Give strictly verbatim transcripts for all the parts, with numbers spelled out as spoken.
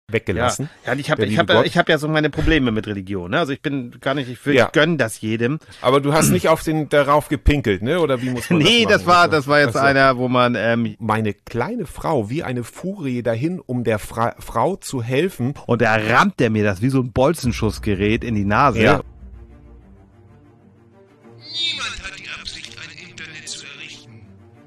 weggelassen. Ja, ja ich habe ich hab, ja, ich hab ja so meine Probleme mit Religion. Ne? Also ich bin gar nicht, ich, will, ja. ich gönn das jedem. Aber du hast nicht auf den darauf gepinkelt, ne? Oder wie muss man nee, das machen? das war, das war jetzt also, einer, wo man... Ähm, meine kleine Frau wie eine Furie dahin, um der Fra- Frau zu helfen. Und da rammt der mir das wie so ein Bolzenschussgerät in die Nase. Ja. Niemand hat die Absicht, ein Internet zu errichten.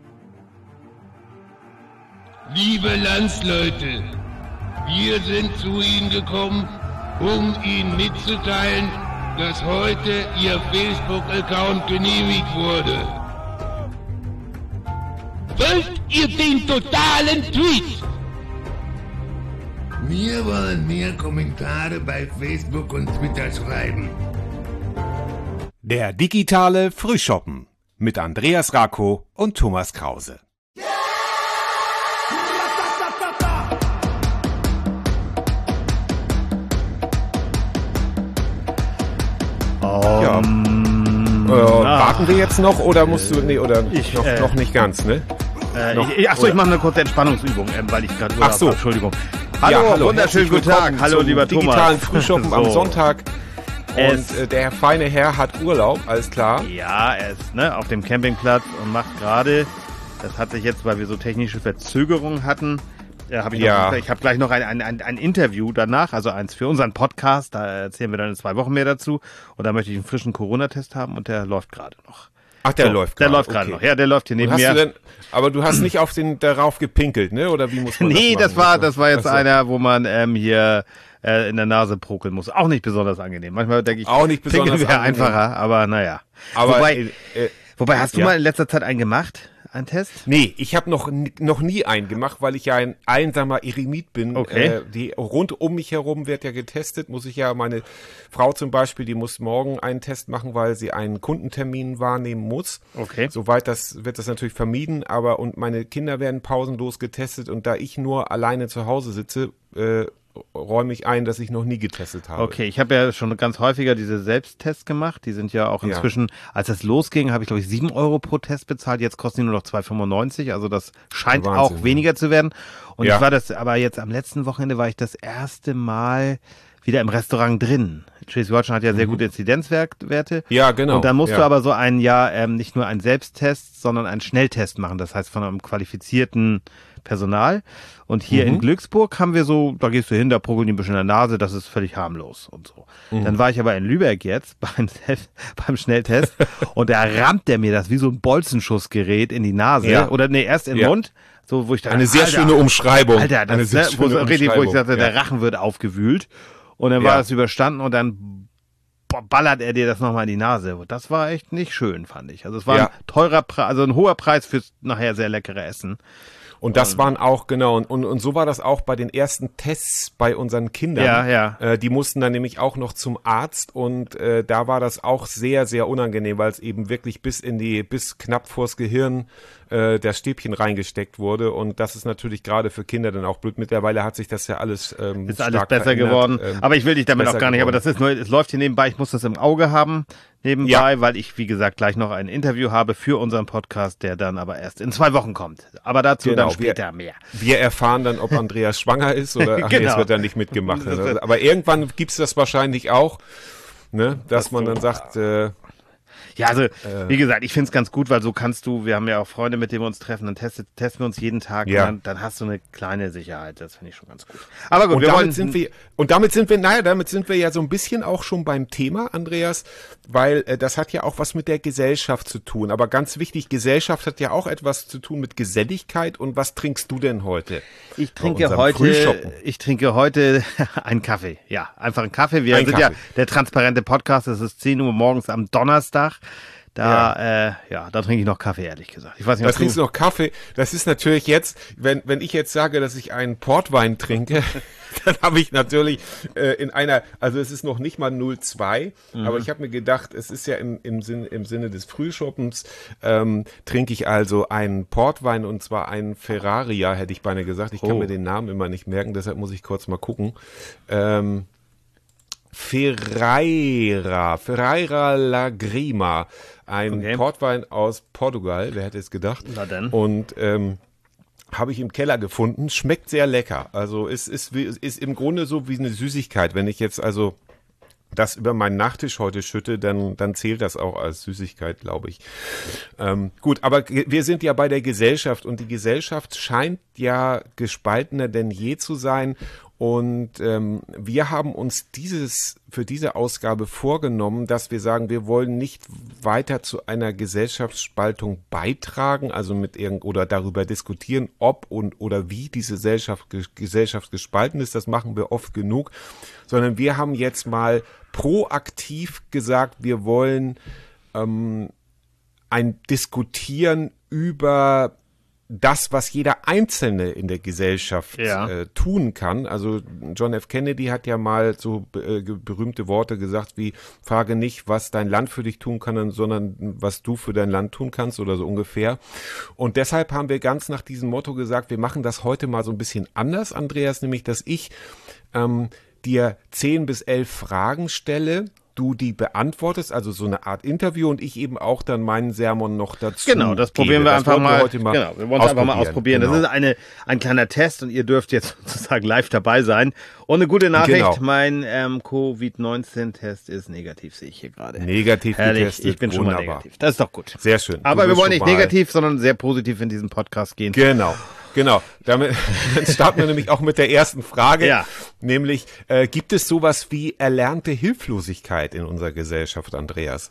Liebe Landsleute, wir sind zu Ihnen gekommen, um Ihnen mitzuteilen, dass heute Ihr Facebook-Account genehmigt wurde. Wollt ihr den totalen Tweet? Wir wollen mehr Kommentare bei Facebook und Twitter schreiben. Der digitale Frühschoppen mit Andreas Rako und Thomas Krause. Ja. Ähm, äh, warten wir jetzt noch oder musst du, nee, oder ich, noch, äh, noch nicht ganz, ne? Äh, noch, ich, achso, ich mache eine kurze Entspannungsübung, ähm, weil ich gerade Ach so. habe. Entschuldigung. Hallo, ja, hallo wunderschönen guten Tag. Hallo, lieber Thomas. Digitalen Frühschoppen so. am Sonntag. Es Und äh, der feine Herr hat Urlaub, alles klar. Ja, er ist ne, auf dem Campingplatz und macht gerade, das hat sich jetzt, weil wir so technische Verzögerungen hatten, äh, hab ich, ja. noch, ich habe gleich noch ein, ein, ein, ein Interview danach, also eins für unseren Podcast, da erzählen wir dann in zwei Wochen mehr dazu. Und da möchte ich einen frischen Corona-Test haben und der läuft gerade noch. Ach, der so, läuft gerade. Der grad. läuft gerade okay. noch. Ja, der läuft hier neben hast mir. Du denn, aber du hast nicht auf den darauf gepinkelt, ne? Oder wie muss man nee, das das, machen? war das war jetzt Achso. einer, wo man ähm, hier äh, in der Nase prokeln muss. Auch nicht besonders angenehm. Manchmal denke ich, auch nicht besonders wäre angenehm. einfacher, aber naja. Aber wobei, äh, äh, wobei hast du ja. mal in letzter Zeit einen gemacht? Einen Test? Nee, ich habe noch noch nie einen gemacht, weil ich ja ein einsamer Eremit bin. Okay. Äh, die rund um mich herum wird ja getestet. Muss ich ja, meine Frau zum Beispiel, die muss morgen einen Test machen, weil sie einen Kundentermin wahrnehmen muss. Okay. Soweit das wird das natürlich vermieden, aber und meine Kinder werden pausenlos getestet und da ich nur alleine zu Hause sitze, äh, räume ich ein, dass ich noch nie getestet habe. Okay, ich habe ja schon ganz häufiger diese Selbsttests gemacht. Die sind ja auch inzwischen, ja. als das losging, habe ich glaube ich sieben Euro pro Test bezahlt. Jetzt kosten die nur noch zwei fünfundneunzig. Also das scheint Wahnsinn, auch weniger zu werden. Und ja. ich war das, aber jetzt am letzten Wochenende war ich das erste Mal wieder im Restaurant drin. Schleswig-Holstein hat ja sehr mhm. gute Inzidenzwerte. Ja, genau. Und dann musst ja. du aber so ein Jahr ähm, nicht nur einen Selbsttest, sondern einen Schnelltest machen. Das heißt von einem qualifizierten Personal. Und hier mhm. in Glücksburg haben wir so, da gehst du hin, da prügeln die ein bisschen in der Nase, das ist völlig harmlos und so. Mhm. Dann war ich aber in Lübeck jetzt beim, beim Schnelltest und da rammt der mir das wie so ein Bolzenschussgerät in die Nase. Ja. Oder nee, erst in den ja. Mund. So, wo ich dachte, Eine sehr Alter, schöne Umschreibung. Alter, das Eine sehr ne, wo, schöne so, richtig, wo ich dachte, ja. der Rachen wird aufgewühlt. Und dann Ja. war das überstanden und dann ballert er dir das nochmal in die Nase. Das war echt nicht schön, fand ich. Also es war Ja. ein teurer Preis, also ein hoher Preis fürs nachher sehr leckere Essen. Und das waren auch, genau, und, und, und so war das auch bei den ersten Tests bei unseren Kindern. Ja, ja. Äh, die mussten dann nämlich auch noch zum Arzt und äh, da war das auch sehr, sehr unangenehm, weil es eben wirklich bis in die, bis knapp vors Gehirn äh, das Stäbchen reingesteckt wurde und das ist natürlich gerade für Kinder dann auch blöd. Mittlerweile hat sich das ja alles ähm, Ist stark alles besser verändert. geworden. Ähm, aber ich will dich damit auch gar nicht, geworden. aber das ist nur, es läuft hier nebenbei, ich muss das im Auge haben. Nebenbei, Ja. weil ich, wie gesagt, gleich noch ein Interview habe für unseren Podcast, der dann aber erst in zwei Wochen kommt. Aber dazu Genau, dann später wir, mehr. Wir erfahren dann, ob Andreas schwanger ist oder ach, Genau. nee, es wird dann nicht mitgemacht. Aber irgendwann gibt's das wahrscheinlich auch, ne, dass Das man so, dann sagt, äh, Ja, also, Äh. wie gesagt, ich find's ganz gut, weil so kannst du, wir haben ja auch Freunde, mit denen wir uns treffen, dann testet, testen wir uns jeden Tag Ja. und dann, dann hast du eine kleine Sicherheit. Das finde ich schon ganz gut. Aber gut, und wir damit wollen, sind wir und damit sind wir, naja, damit sind wir ja so ein bisschen auch schon beim Thema, Andreas, weil äh, das hat ja auch was mit der Gesellschaft zu tun. Aber ganz wichtig, Gesellschaft hat ja auch etwas zu tun mit Geselligkeit. Und was trinkst du denn heute? ich bei trinke unserem heute, Frühschoppen? ich trinke heute einen Kaffee. Ja, einfach einen Kaffee. Wir Ein sind Kaffee. ja der transparente Podcast. Es ist zehn Uhr morgens am Donnerstag. Da, ja, äh, ja, da trinke ich noch Kaffee, ehrlich gesagt. Ich weiß nicht, Da ob trinkst du noch Kaffee. Das ist natürlich jetzt, wenn wenn ich jetzt sage, dass ich einen Portwein trinke, dann habe ich natürlich äh, in einer, also es ist noch nicht mal null Komma zwei, mhm. aber ich habe mir gedacht, es ist ja im im Sinn im Sinne des Frühschoppens, ähm, trinke ich also einen Portwein und zwar einen Ferraria, hätte ich beinahe gesagt. Ich kann Oh. mir den Namen immer nicht merken, deshalb muss ich kurz mal gucken. Ähm, Ferreira, Ferreira Lagrima, ein Okay. Portwein aus Portugal, wer hätte es gedacht? Na dann. Und ähm, habe ich im Keller gefunden. Schmeckt sehr lecker. Also es ist, ist, ist im Grunde so wie eine Süßigkeit. Wenn ich jetzt also das über meinen Nachtisch heute schütte, dann, dann zählt das auch als Süßigkeit, glaube ich. Ähm, gut, aber wir sind ja bei der Gesellschaft und die Gesellschaft scheint ja gespaltener denn je zu sein. Und ähm, wir haben uns dieses für diese Ausgabe vorgenommen, dass wir sagen, wir wollen nicht weiter zu einer Gesellschaftsspaltung beitragen, also mit irgend oder darüber diskutieren, ob und oder wie diese Gesellschaft, Gesellschaft gespalten ist. Das machen wir oft genug, sondern wir haben jetzt mal proaktiv gesagt, wir wollen ähm, ein Diskutieren über das, was jeder Einzelne in der Gesellschaft ja. äh, tun kann. Also John F. Kennedy hat ja mal so äh, berühmte Worte gesagt wie, frage nicht, was dein Land für dich tun kann, sondern was du für dein Land tun kannst oder so ungefähr. Und deshalb haben wir ganz nach diesem Motto gesagt, wir machen das heute mal so ein bisschen anders, Andreas, nämlich, dass ich ähm, dir zehn bis elf Fragen stelle, du die beantwortest, also so eine Art Interview und ich eben auch dann meinen Sermon noch dazu Genau, das probieren gebe. wir Das einfach mal, wir heute mal genau, wir wollen es einfach mal ausprobieren. Genau. Das ist eine, ein kleiner Test und ihr dürft jetzt sozusagen live dabei sein. Und eine gute Nachricht, Genau. mein ähm, Covid neunzehn Test ist negativ, sehe ich hier gerade. Negativ Herrlich, getestet, ich bin schon mal wunderbar. negativ. Das ist doch gut. Sehr schön. Aber Du wir bist wollen schon nicht mal- negativ, sondern sehr positiv in diesen Podcast gehen. Genau, genau. Damit dann starten wir nämlich auch mit der ersten Frage, Ja. nämlich äh, gibt es sowas wie erlernte Hilflosigkeit in unserer Gesellschaft, Andreas?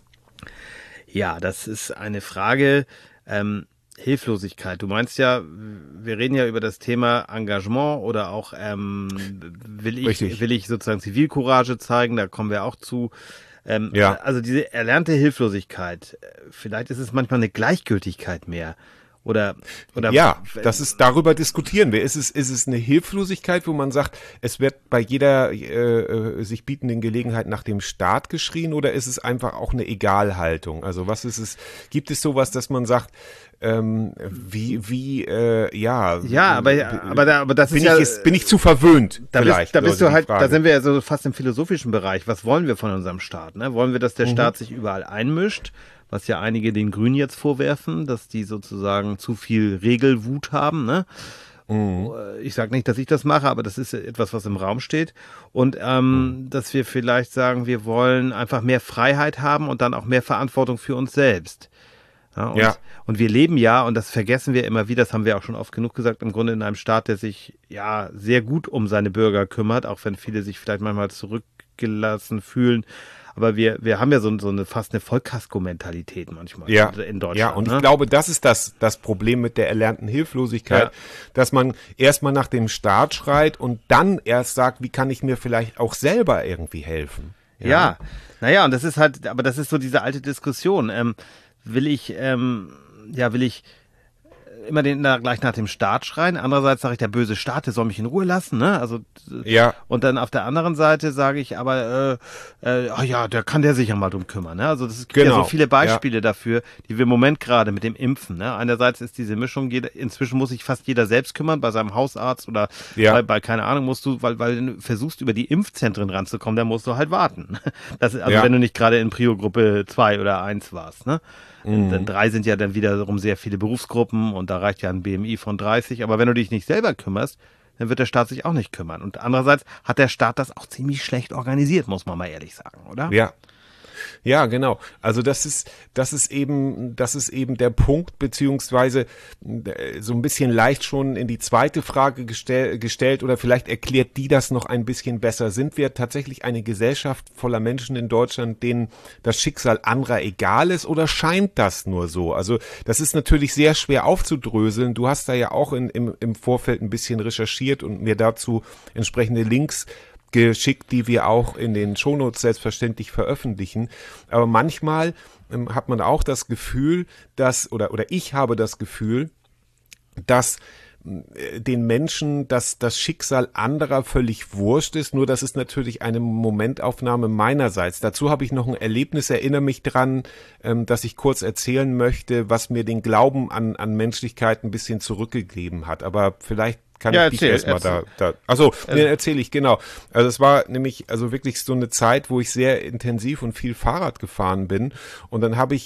Ja, das ist eine Frage, ähm, Hilflosigkeit. Du meinst ja, wir reden ja über das Thema Engagement oder auch ähm, will ich Richtig. will ich sozusagen Zivilcourage zeigen, da kommen wir auch zu. Ähm, Ja. Also diese erlernte Hilflosigkeit, äh, vielleicht ist es manchmal eine Gleichgültigkeit mehr. Oder, oder Ja, das ist, darüber diskutieren wir. Ist es, ist es eine Hilflosigkeit, wo man sagt, es wird bei jeder äh, äh, sich bietenden Gelegenheit nach dem Staat geschrien, oder ist es einfach auch eine Egalhaltung? Also was ist es, gibt es sowas, dass man sagt, ähm, wie, wie, äh, ja. Ja, aber, aber, da, aber das bin ist ja, ich jetzt, bin ich zu verwöhnt? Da vielleicht, bist, da bist Leute, du die halt, fragen. da sind wir ja so fast im philosophischen Bereich. Was wollen wir von unserem Staat? Ne? Wollen wir, dass der Mhm. Staat sich überall einmischt? Was ja einige den Grünen jetzt vorwerfen, dass die sozusagen zu viel Regelwut haben. Ne? Mhm. Ich sage nicht, dass ich das mache, aber das ist etwas, was im Raum steht. Und ähm, Mhm. dass wir vielleicht sagen, wir wollen einfach mehr Freiheit haben und dann auch mehr Verantwortung für uns selbst. Ja, und, Ja. und wir leben ja, und das vergessen wir immer wieder, das haben wir auch schon oft genug gesagt, im Grunde in einem Staat, der sich ja sehr gut um seine Bürger kümmert, auch wenn viele sich vielleicht manchmal zurückgelassen fühlen. Aber wir, wir haben ja so, so eine fast eine Vollkasko-Mentalität manchmal Ja, in Deutschland. ja, und ne? ich glaube, das ist das, das Problem mit der erlernten Hilflosigkeit, Ja. dass man erstmal nach dem Staat schreit und dann erst sagt, wie kann ich mir vielleicht auch selber irgendwie helfen? Ja, naja, und das ist halt, aber das ist so diese alte Diskussion. Ähm, will ich, ähm, ja, will ich immer den, na, gleich nach dem Staat schreien? Andererseits sage ich, der böse Staat, der soll mich in Ruhe lassen, ne? Also, Ja. und dann auf der anderen Seite sage ich aber, äh, äh, ach ja, da kann der sich ja mal drum kümmern, ne? Also, es gibt ja Genau, so viele Beispiele dafür, die wir im Moment gerade mit dem Impfen, ne? Einerseits ist diese Mischung, jeder, inzwischen muss sich fast jeder selbst kümmern, bei seinem Hausarzt oder Ja. bei, bei, keine Ahnung, musst du, weil, weil du versuchst, über die Impfzentren ranzukommen, dann musst du halt warten. Das, also, Ja. wenn du nicht gerade in Prio-Gruppe zwei oder eins warst, ne? Mhm. Dann drei sind ja dann wiederum sehr viele Berufsgruppen und da reicht ja ein B M I von dreißig. Aber wenn du dich nicht selber kümmerst, dann wird der Staat sich auch nicht kümmern. Und andererseits hat der Staat das auch ziemlich schlecht organisiert, muss man mal ehrlich sagen, oder? Ja. Ja, genau. Also das ist, das ist eben, das ist eben der Punkt, beziehungsweise äh, so ein bisschen leicht schon in die zweite Frage gestell, gestellt oder vielleicht erklärt die das noch ein bisschen besser. Sind wir tatsächlich eine Gesellschaft voller Menschen in Deutschland, denen das Schicksal anderer egal ist, oder scheint das nur so? Also das ist natürlich sehr schwer aufzudröseln. Du hast da ja auch in, im, im Vorfeld ein bisschen recherchiert und mir dazu entsprechende Links geschickt, die wir auch in den Shownotes selbstverständlich veröffentlichen. Aber manchmal ähm, hat man auch das Gefühl, dass, oder, oder ich habe das Gefühl, dass äh, den Menschen dass das Schicksal anderer völlig wurscht ist, nur das ist natürlich eine Momentaufnahme meinerseits. Dazu habe ich noch ein Erlebnis, erinnere mich dran, ähm, dass ich kurz erzählen möchte, was mir den Glauben an, an Menschlichkeit ein bisschen zurückgegeben hat. Aber vielleicht kann Ja, ich dich erzähl, erstmal da, erzähl. da, achso, nee, erzähle ich, genau. Also es war nämlich also wirklich so eine Zeit, wo ich sehr intensiv und viel Fahrrad gefahren bin, und dann habe ich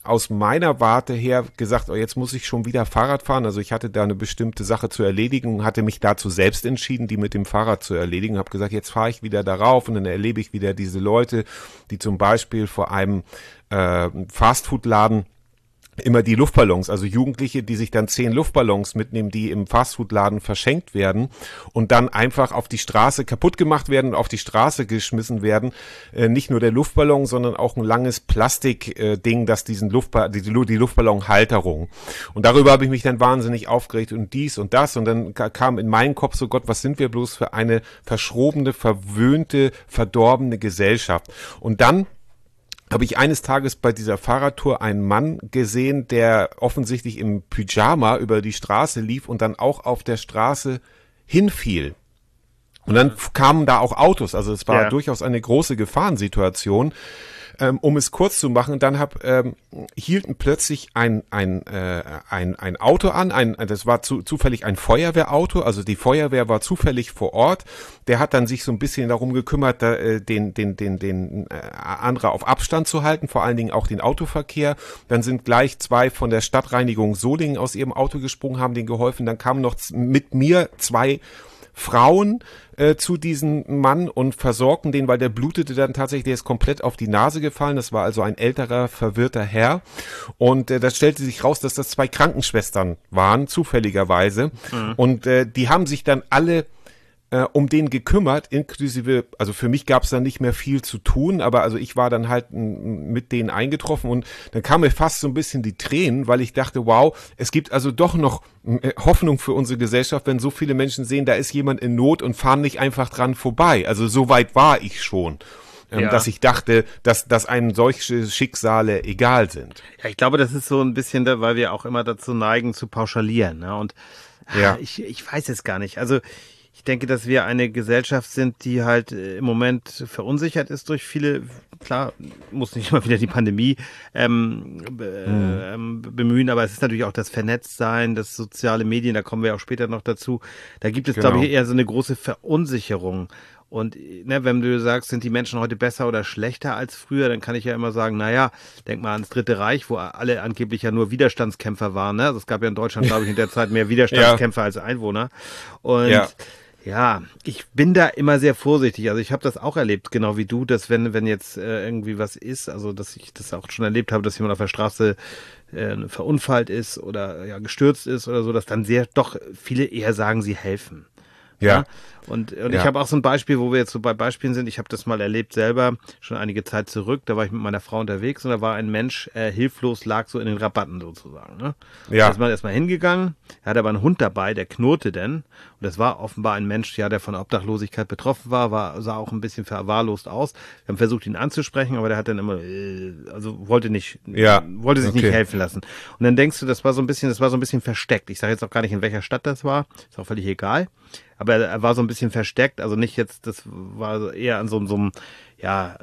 aus meiner Warte her gesagt, oh, jetzt muss ich schon wieder Fahrrad fahren. Also ich hatte da eine bestimmte Sache zu erledigen und hatte mich dazu selbst entschieden, die mit dem Fahrrad zu erledigen. Habe gesagt, jetzt fahre ich wieder darauf und dann erlebe ich wieder diese Leute, die zum Beispiel vor einem äh, Fastfood-Laden immer die Luftballons, also Jugendliche, die sich dann zehn Luftballons mitnehmen, die im Fastfood-Laden verschenkt werden und dann einfach auf die Straße kaputt gemacht werden und auf die Straße geschmissen werden. Äh, nicht nur der Luftballon, sondern auch ein langes Plastikding, äh, das diesen Luftba- die, die Luftballonhalterung. Und darüber habe ich mich dann wahnsinnig aufgeregt und dies und das und dann kam in meinen Kopf so, Gott, was sind wir bloß für eine verschrobene, verwöhnte, verdorbene Gesellschaft. Und dann habe ich eines Tages bei dieser Fahrradtour einen Mann gesehen, der offensichtlich im Pyjama über die Straße lief und dann auch auf der Straße hinfiel. Und dann kamen da auch Autos, also es war ja durchaus eine große Gefahrensituation. Ähm, um es kurz zu machen, dann hab, ähm, hielten plötzlich ein ein äh, ein ein Auto an, ein das war zu, zufällig ein Feuerwehrauto, also die Feuerwehr war zufällig vor Ort. Der hat dann sich so ein bisschen darum gekümmert, da, äh, den den den den äh, andere auf Abstand zu halten, vor allen Dingen auch den Autoverkehr. Dann sind gleich zwei von der Stadtreinigung Solingen aus ihrem Auto gesprungen, haben denen geholfen. Dann kamen noch mit mir zwei Frauen äh, zu diesem Mann und versorgten den, weil der blutete dann tatsächlich, der ist komplett auf die Nase gefallen. Das war also ein älterer, verwirrter Herr. Und äh, das stellte sich raus, dass das zwei Krankenschwestern waren, zufälligerweise. Mhm. Und äh, die haben sich dann alle äh, um den gekümmert, inklusive, also für mich gab es dann nicht mehr viel zu tun, aber also ich war dann halt m, mit denen eingetroffen und dann kam mir fast so ein bisschen die Tränen, weil ich dachte, wow, es gibt also doch noch äh, Hoffnung für unsere Gesellschaft, wenn so viele Menschen sehen, da ist jemand in Not und fahren nicht einfach dran vorbei. Also so weit war ich schon. Ähm, ja. Dass ich dachte, dass, dass einem solche Schicksale egal sind. Ja, ich glaube, das ist so ein bisschen, da, weil wir auch immer dazu neigen, zu pauschalieren. Ne? Und ja. ich, ich weiß es gar nicht. Also ich denke, dass wir eine Gesellschaft sind, die halt im Moment verunsichert ist durch viele, klar, muss nicht immer wieder die Pandemie ähm, be, mhm. ähm, bemühen, aber es ist natürlich auch das Vernetztsein, das soziale Medien, da kommen wir auch später noch dazu. Da gibt es, genau. glaube ich, eher so eine große Verunsicherung. Und ne, wenn du sagst, sind die Menschen heute besser oder schlechter als früher, dann kann ich ja immer sagen, naja, denk mal ans Dritte Reich, wo alle angeblich ja nur Widerstandskämpfer waren. Ne? Also es gab ja in Deutschland, glaube ich, in der Zeit mehr Widerstandskämpfer ja. als Einwohner. Und ja. Ja, ich bin da immer sehr vorsichtig. Also ich habe das auch erlebt, genau wie du, dass wenn wenn jetzt äh, irgendwie was ist, also dass ich das auch schon erlebt habe, dass jemand auf der Straße äh, verunfallt ist oder ja gestürzt ist oder so, dass dann sehr doch viele eher sagen, sie helfen. Ja. ja? Und, und ja. ich habe auch so ein Beispiel, wo wir jetzt so bei Beispielen sind. Ich habe das mal erlebt selber, schon einige Zeit zurück. Da war ich mit meiner Frau unterwegs und da war ein Mensch äh, hilflos, lag so in den Rabatten sozusagen. Ne? Ja. Da ist man erstmal hingegangen. Er hatte aber einen Hund dabei, der knurrte denn. Und das war offenbar ein Mensch, ja, der von Obdachlosigkeit betroffen war, war sah auch ein bisschen verwahrlost aus. Wir haben versucht, ihn anzusprechen, aber der hat dann immer, äh, also wollte nicht, ja. wollte sich okay. nicht helfen lassen. Und dann denkst du, das war so ein bisschen, das war so ein bisschen versteckt. Ich sage jetzt auch gar nicht, in welcher Stadt das war. Ist auch völlig egal. Aber er war so ein bisschen versteckt, also nicht jetzt, das war eher an so, so einem, ja,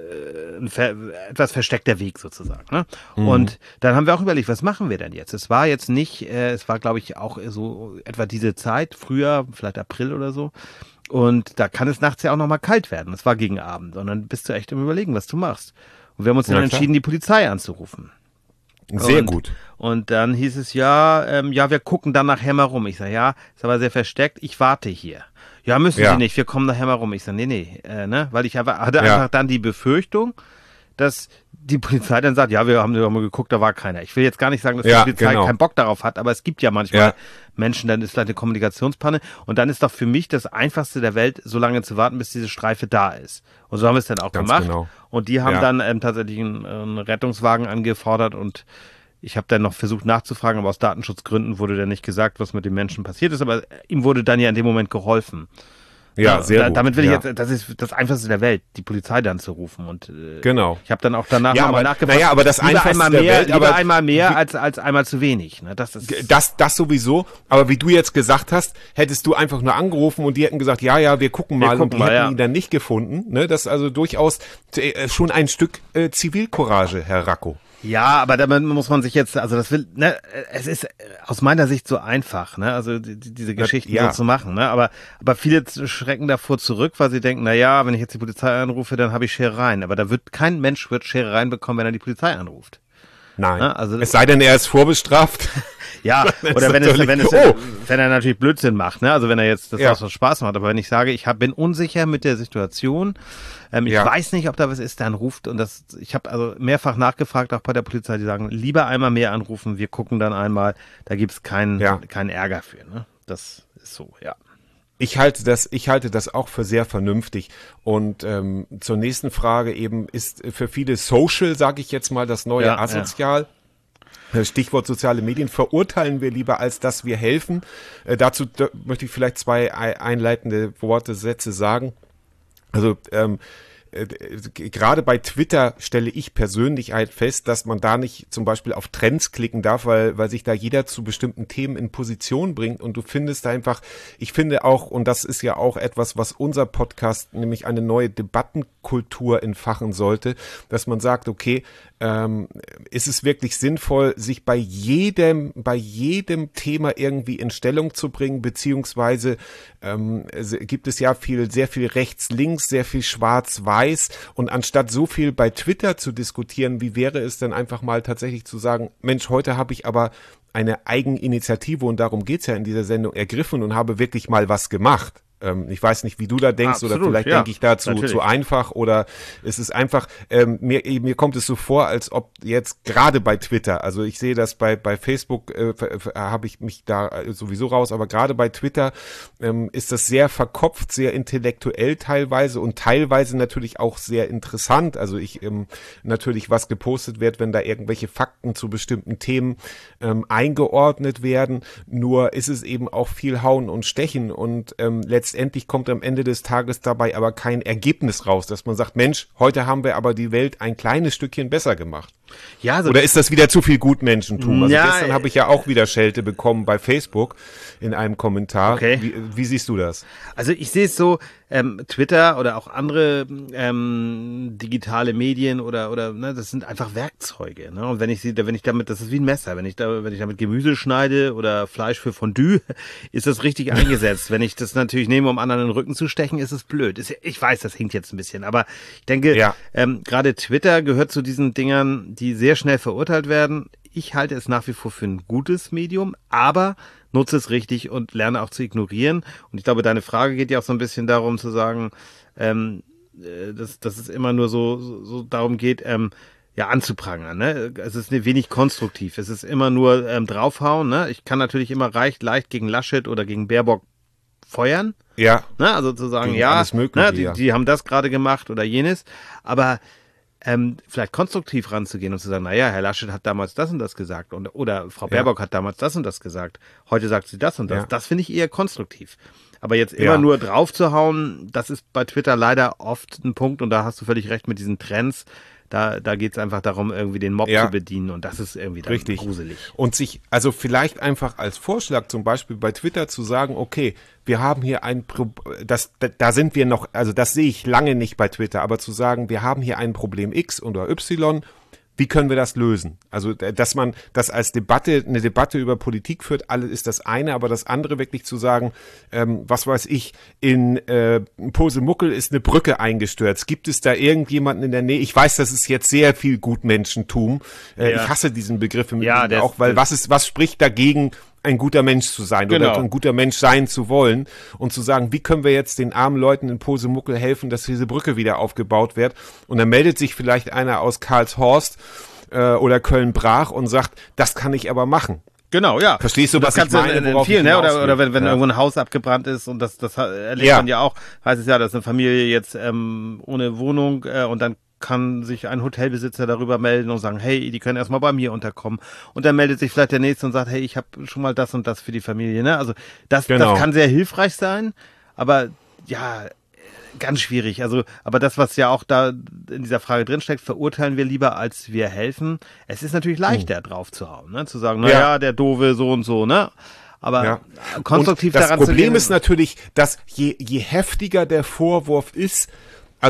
ein ver, etwas versteckter Weg sozusagen. Ne? Mhm. Und dann haben wir auch überlegt, was machen wir denn jetzt? Es war jetzt nicht, äh, es war glaube ich auch so etwa diese Zeit, Frühjahr, vielleicht April oder so. Und da kann es nachts ja auch nochmal kalt werden. Es war gegen Abend. Und dann bist du echt im Überlegen, was du machst. Und wir haben uns ja, dann klar. entschieden, die Polizei anzurufen. Sehr und, gut. Und dann hieß es, ja, ähm, ja, wir gucken dann nachher mal rum. Ich sage, ja, ist aber sehr versteckt, ich warte hier. Ja, müssen ja. Sie nicht, wir kommen nachher mal rum. Ich sage, nee, nee, äh, ne, weil ich hatte ja. einfach dann die Befürchtung, dass die Polizei dann sagt, ja, wir haben mal geguckt, da war keiner. Ich will jetzt gar nicht sagen, dass ja, die Polizei genau. keinen Bock darauf hat, aber es gibt ja manchmal ja. Menschen, dann ist vielleicht eine Kommunikationspanne und dann ist doch für mich das Einfachste der Welt, so lange zu warten, bis diese Streife da ist. Und so haben wir es dann auch Ganz gemacht. Genau. Und die haben ja. dann ähm, tatsächlich einen, einen Rettungswagen angefordert und ich habe dann noch versucht nachzufragen, aber aus Datenschutzgründen wurde dann nicht gesagt, was mit dem Menschen passiert ist, aber ihm wurde dann ja in dem Moment geholfen. Ja, sehr da, gut. Damit will ja. ich jetzt, das ist das Einfachste der Welt, die Polizei dann zu rufen. Und äh, genau. ich habe dann auch danach ja, nochmal nachgefragt. Naja, aber das Einfachste einmal der mehr, Welt, lieber aber einmal mehr als als einmal zu wenig. Ne? Das, ist das, das sowieso. Aber wie du jetzt gesagt hast, hättest du einfach nur angerufen und die hätten gesagt, ja, ja, wir gucken mal. Wir gucken und die mal, hätten ja. ihn dann nicht gefunden. Ne? Das ist also durchaus äh, schon ein Stück äh, Zivilcourage, Herr Racco. Ja, aber damit muss man sich jetzt, also das will, ne, es ist aus meiner Sicht so einfach, ne, also die, diese Geschichten ja. so zu machen, ne, aber aber viele schrecken davor zurück, weil sie denken, na ja, wenn ich jetzt die Polizei anrufe, dann habe ich Scherereien, aber da wird kein Mensch wird Scherereien bekommen, wenn er die Polizei anruft. Nein. Ja, also, es sei denn, er ist vorbestraft. Ja, oder wenn es, wenn es, oh. wenn er natürlich Blödsinn macht, ne? Also wenn er jetzt das ja. was, was Spaß macht. Aber wenn ich sage, ich hab, bin unsicher mit der Situation, ähm, ich ja. weiß nicht, ob da was ist, dann ruft und das, ich habe also mehrfach nachgefragt, auch bei der Polizei, die sagen, lieber einmal mehr anrufen, wir gucken dann einmal, da gibt's keinen, ja. keinen Ärger für, ne? Das ist so, ja. Ich halte das, ich halte das auch für sehr vernünftig. Und ähm, zur nächsten Frage eben, ist für viele Social, sage ich jetzt mal, das neue ja, asozial. Ja. Stichwort soziale Medien, verurteilen wir lieber, als dass wir helfen. Äh, dazu da, möchte ich vielleicht zwei einleitende Worte, Sätze sagen. Also ähm, äh, gerade bei Twitter stelle ich persönlich halt fest, dass man da nicht zum Beispiel auf Trends klicken darf, weil weil sich da jeder zu bestimmten Themen in Position bringt und du findest einfach, ich finde auch, und das ist ja auch etwas, was unser Podcast, nämlich eine neue Debattenkultur entfachen sollte, dass man sagt, okay, ähm, ist es wirklich sinnvoll, sich bei jedem, bei jedem Thema irgendwie in Stellung zu bringen, beziehungsweise ähm, gibt es ja viel, sehr viel rechts-links, sehr viel schwarz-weiß und anstatt so viel bei Twitter zu diskutieren, wie wäre es denn einfach mal tatsächlich zu sagen, Mensch, heute habe ich aber eine Eigeninitiative und darum geht's ja in dieser Sendung ergriffen und habe wirklich mal was gemacht. Ich weiß nicht, wie du da denkst. Absolut, oder vielleicht ja, denke ich da zu, zu einfach oder es ist einfach, ähm, mir, mir kommt es so vor, als ob jetzt gerade bei Twitter, also ich sehe das bei bei Facebook, äh, habe ich mich da sowieso raus, aber gerade bei Twitter ähm, ist das sehr verkopft, sehr intellektuell teilweise und teilweise natürlich auch sehr interessant. Also ich ähm, natürlich, was gepostet wird, wenn da irgendwelche Fakten zu bestimmten Themen ähm, eingeordnet werden, nur ist es eben auch viel Hauen und Stechen und ähm, letztendlich Letztendlich kommt am Ende des Tages dabei aber kein Ergebnis raus, dass man sagt, Mensch, heute haben wir aber die Welt ein kleines Stückchen besser gemacht. Ja, also oder ist das wieder zu viel Gutmenschentum? Also ja, gestern habe ich ja auch wieder Schelte bekommen bei Facebook in einem Kommentar. Okay. Wie, wie siehst du das? Also ich sehe es so, ähm, Twitter oder auch andere ähm, digitale Medien oder oder ne, das sind einfach Werkzeuge. Ne? Und wenn ich sie, wenn ich damit, das ist wie ein Messer. Wenn ich da, wenn ich damit Gemüse schneide oder Fleisch für Fondue, ist das richtig eingesetzt. Wenn ich das natürlich nehme, um anderen in den Rücken zu stechen, ist es blöd. Ist, ich weiß, das hinkt jetzt ein bisschen, aber ich denke, ja. ähm, gerade Twitter gehört zu diesen Dingern, die sehr schnell verurteilt werden. Ich halte es nach wie vor für ein gutes Medium, aber nutze es richtig und lerne auch zu ignorieren. Und ich glaube, deine Frage geht ja auch so ein bisschen darum zu sagen, ähm, dass, dass es immer nur so, so, so darum geht, ähm, ja, anzuprangern. Ne? Es ist wenig konstruktiv. Es ist immer nur ähm, draufhauen. Ne? Ich kann natürlich immer recht leicht gegen Laschet oder gegen Baerbock feuern. Ja. Ne? Also zu sagen, ja, ne, die, ja, die haben das gerade gemacht oder jenes. Aber Ähm, vielleicht konstruktiv ranzugehen und zu sagen, naja, Herr Laschet hat damals das und das gesagt und oder Frau Baerbock ja. hat damals das und das gesagt, heute sagt sie das und das. Ja. Das finde ich eher konstruktiv. Aber jetzt immer ja. nur drauf zu hauen, das ist bei Twitter leider oft ein Punkt und da hast du völlig recht mit diesen Trends. Da, da geht es einfach darum, irgendwie den Mob ja. zu bedienen und das ist irgendwie dann Richtig. gruselig. Und sich, also vielleicht einfach als Vorschlag zum Beispiel bei Twitter zu sagen, okay, wir haben hier ein, Pro- das, da, da sind wir noch, also das sehe ich lange nicht bei Twitter, aber zu sagen, wir haben hier ein Problem X oder Y, wie können wir das lösen? Also, dass man das als Debatte, eine Debatte über Politik führt, alles ist das eine, aber das andere wirklich zu sagen, ähm, was weiß ich, in äh, Posemuckel ist eine Brücke eingestürzt. Gibt es da irgendjemanden in der Nähe? Ich weiß, das ist jetzt sehr viel Gutmenschentum. Äh, ja. Ich hasse diesen Begriff im ja, Übrigen auch, weil was ist, was spricht dagegen, ein guter Mensch zu sein genau. oder ein guter Mensch sein zu wollen und zu sagen, wie können wir jetzt den armen Leuten in Posemuckel helfen, dass diese Brücke wieder aufgebaut wird. Und dann meldet sich vielleicht einer aus Karlshorst äh, oder Köln-Brach und sagt, das kann ich aber machen. Genau, ja. Verstehst du, was ich meine? In, in vielen, ne? Oder, oder wenn, wenn ja. irgendwo ein Haus abgebrannt ist und das, das erlebt ja. man ja auch, heißt es ja, dass eine Familie jetzt ähm, ohne Wohnung äh, und dann kann sich ein Hotelbesitzer darüber melden und sagen, hey, die können erstmal bei mir unterkommen. Und dann meldet sich vielleicht der Nächste und sagt, hey, ich habe schon mal das und das für die Familie. Ne? Also das, genau. das kann sehr hilfreich sein, aber ja, ganz schwierig. Also, aber das, was ja auch da in dieser Frage drinsteckt, verurteilen wir lieber, als wir helfen. Es ist natürlich leichter, hm. drauf zu hauen, ne? Zu sagen, naja, ja, der Doofe so und so, ne? Aber ja. konstruktiv und daran das Problem zu gehen, ist natürlich, dass je, je heftiger der Vorwurf ist, also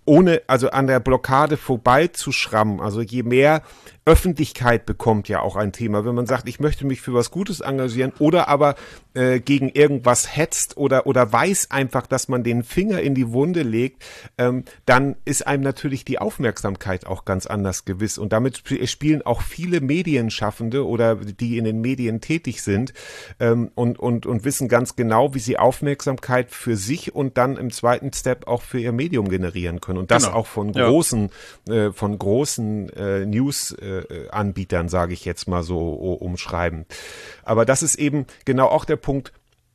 ohne, also an der Blockade vorbeizuschrammen, also je mehr Öffentlichkeit bekommt ja auch ein Thema, wenn man sagt, ich möchte mich für was Gutes engagieren oder aber äh, gegen irgendwas hetzt oder oder weiß einfach, dass man den Finger in die Wunde legt, ähm, dann ist einem natürlich die Aufmerksamkeit auch ganz anders gewiss und damit sp- spielen auch viele Medienschaffende oder die in den Medien tätig sind ähm, und und und wissen ganz genau, wie sie Aufmerksamkeit für sich und dann im zweiten Step auch für ihr Medium generieren können und das Genau. auch von Ja. großen äh, von großen äh, News äh, Anbietern, sage ich jetzt mal so umschreiben. Aber das ist eben genau auch der Punkt,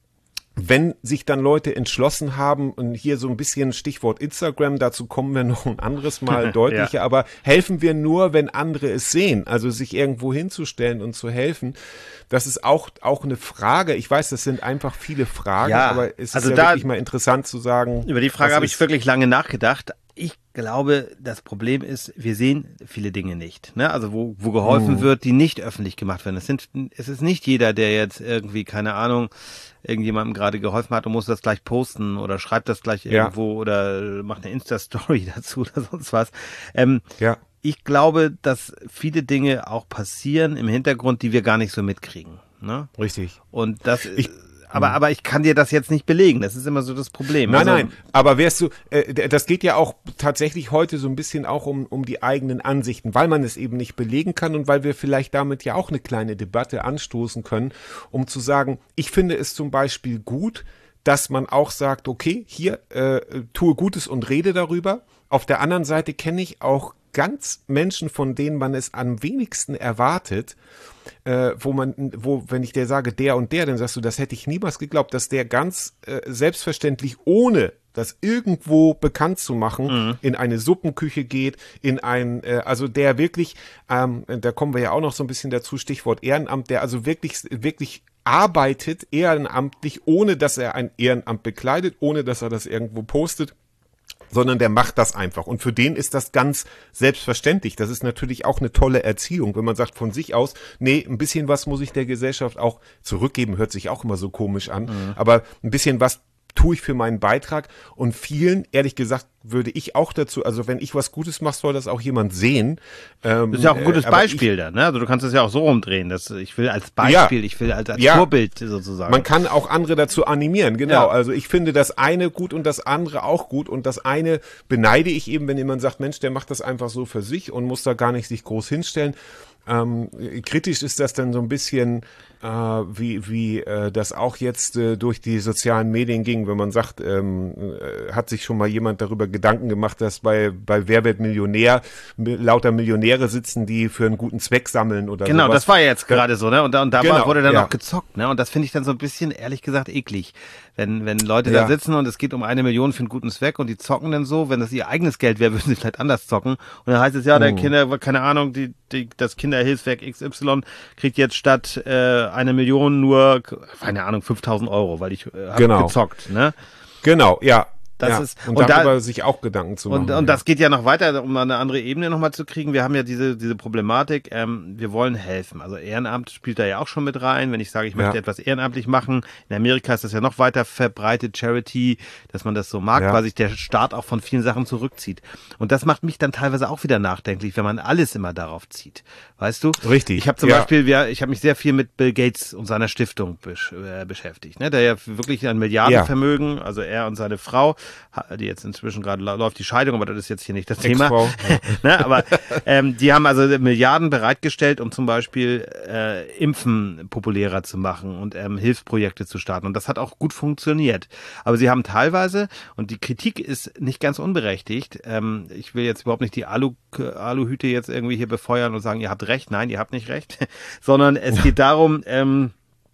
wenn sich dann Leute entschlossen haben, und hier so ein bisschen Stichwort Instagram, dazu kommen wir noch ein anderes Mal deutlicher, Ja. aber helfen wir nur, wenn andere es sehen, also sich irgendwo hinzustellen und zu helfen, das ist auch auch eine Frage, ich weiß, das sind einfach viele Fragen, Ja, aber es also ist ja da- wirklich mal interessant zu sagen. Über die Frage was habe ich ist- wirklich lange nachgedacht. Ich glaube, das Problem ist, wir sehen viele Dinge nicht. Ne? Also wo, wo geholfen Mhm. wird, die nicht öffentlich gemacht werden. Es, sind, es ist nicht jeder, der jetzt irgendwie, keine Ahnung, irgendjemandem gerade geholfen hat und muss das gleich posten oder schreibt das gleich Ja. irgendwo oder macht eine Insta-Story dazu oder sonst was. Ähm, Ja. ich glaube, dass viele Dinge auch passieren im Hintergrund, die wir gar nicht so mitkriegen. Ne? Richtig. Und das Ich- aber, aber ich kann dir das jetzt nicht belegen. Das ist immer so das Problem. Nein, Also- nein, aber wärst du, äh, d- das geht ja auch tatsächlich heute so ein bisschen auch um, um die eigenen Ansichten, weil man es eben nicht belegen kann und weil wir vielleicht damit ja auch eine kleine Debatte anstoßen können, um zu sagen, ich finde es zum Beispiel gut, dass man auch sagt, okay, hier, äh, tue Gutes und rede darüber. Auf der anderen Seite kenne ich auch ganz Menschen, von denen man es am wenigsten erwartet, äh, wo man, wo, wenn ich dir sage, der und der, dann sagst du, das hätte ich niemals geglaubt, dass der ganz äh, selbstverständlich, ohne das irgendwo bekannt zu machen, Mhm. in eine Suppenküche geht, in ein, äh, also der wirklich, ähm, da kommen wir ja auch noch so ein bisschen dazu, Stichwort Ehrenamt, der also wirklich, wirklich arbeitet ehrenamtlich, ohne dass er ein Ehrenamt bekleidet, ohne dass er das irgendwo postet, sondern der macht das einfach. Und für den ist das ganz selbstverständlich. Das ist natürlich auch eine tolle Erziehung, wenn man sagt von sich aus, nee, ein bisschen was muss ich der Gesellschaft auch zurückgeben, hört sich auch immer so komisch an, Mhm. aber ein bisschen was tue ich für meinen Beitrag und vielen, ehrlich gesagt, würde ich auch dazu, also wenn ich was Gutes mache, soll das auch jemand sehen. Ähm, Das ist ja auch ein gutes äh, aber Beispiel da, ne? Also du kannst es ja auch so rumdrehen. Dass ich will als Beispiel, Ja. ich will als, als Ja. Vorbild sozusagen. Man kann auch andere dazu animieren, genau. Ja. Also ich finde das eine gut und das andere auch gut und das eine beneide ich eben, wenn jemand sagt, Mensch, der macht das einfach so für sich und muss da gar nicht sich groß hinstellen. Ähm, kritisch ist das dann so ein bisschen, äh, wie, wie äh, das auch jetzt äh, durch die sozialen Medien ging, wenn man sagt, ähm, äh, hat sich schon mal jemand darüber Gedanken gemacht, dass bei, bei Wer wird Millionär mi- lauter Millionäre sitzen, die für einen guten Zweck sammeln oder Genau, sowas. das war ja jetzt gerade so, ne? Und da, und da Genau, war, wurde dann ja. auch gezockt, ne? Und das finde ich dann so ein bisschen, ehrlich gesagt, eklig. Wenn, wenn Leute Ja. da sitzen und es geht um eine Million für einen guten Zweck und die zocken dann so, wenn das ihr eigenes Geld wäre, würden sie vielleicht anders zocken. Und dann heißt es ja, der Mhm. Kinder, keine Ahnung, die, die, das Kinderhilfswerk X Y kriegt jetzt statt äh, eine Million nur, keine Ahnung, fünftausend Euro, weil ich äh, hab Genau. gezockt, ne? Genau, ja. Das ja. ist- und, und da- darüber sich auch Gedanken zu machen. Und, und das geht ja noch weiter, um eine andere Ebene nochmal zu kriegen. Wir haben ja diese, diese Problematik, ähm, wir wollen helfen. Also Ehrenamt spielt da ja auch schon mit rein. Wenn ich sage, ich möchte Ja. etwas ehrenamtlich machen. In Amerika ist das ja noch weiter verbreitet, Charity, dass man das so mag, Ja. weil sich der Staat auch von vielen Sachen zurückzieht. Und das macht mich dann teilweise auch wieder nachdenklich, wenn man alles immer darauf zieht. Weißt du? Richtig, Ich habe zum ja. Beispiel, wir, ich habe mich sehr viel mit Bill Gates und seiner Stiftung besch äh, beschäftigt, ne? Der ja wirklich ein Milliardenvermögen, also er und seine Frau, ha- die jetzt inzwischen gerade lau- läuft die Scheidung, aber das ist jetzt hier nicht das Thema. Ex-Frau. ne? Aber ähm, die haben also Milliarden bereitgestellt, um zum Beispiel äh, Impfen populärer zu machen und ähm, Hilfsprojekte zu starten. Und das hat auch gut funktioniert. Aber sie haben teilweise, und die Kritik ist nicht ganz unberechtigt, ähm, ich will jetzt überhaupt nicht die Alu, Aluhüte jetzt irgendwie hier befeuern und sagen, ihr habt recht. Nein, ihr habt nicht recht. Sondern es geht darum, ähm,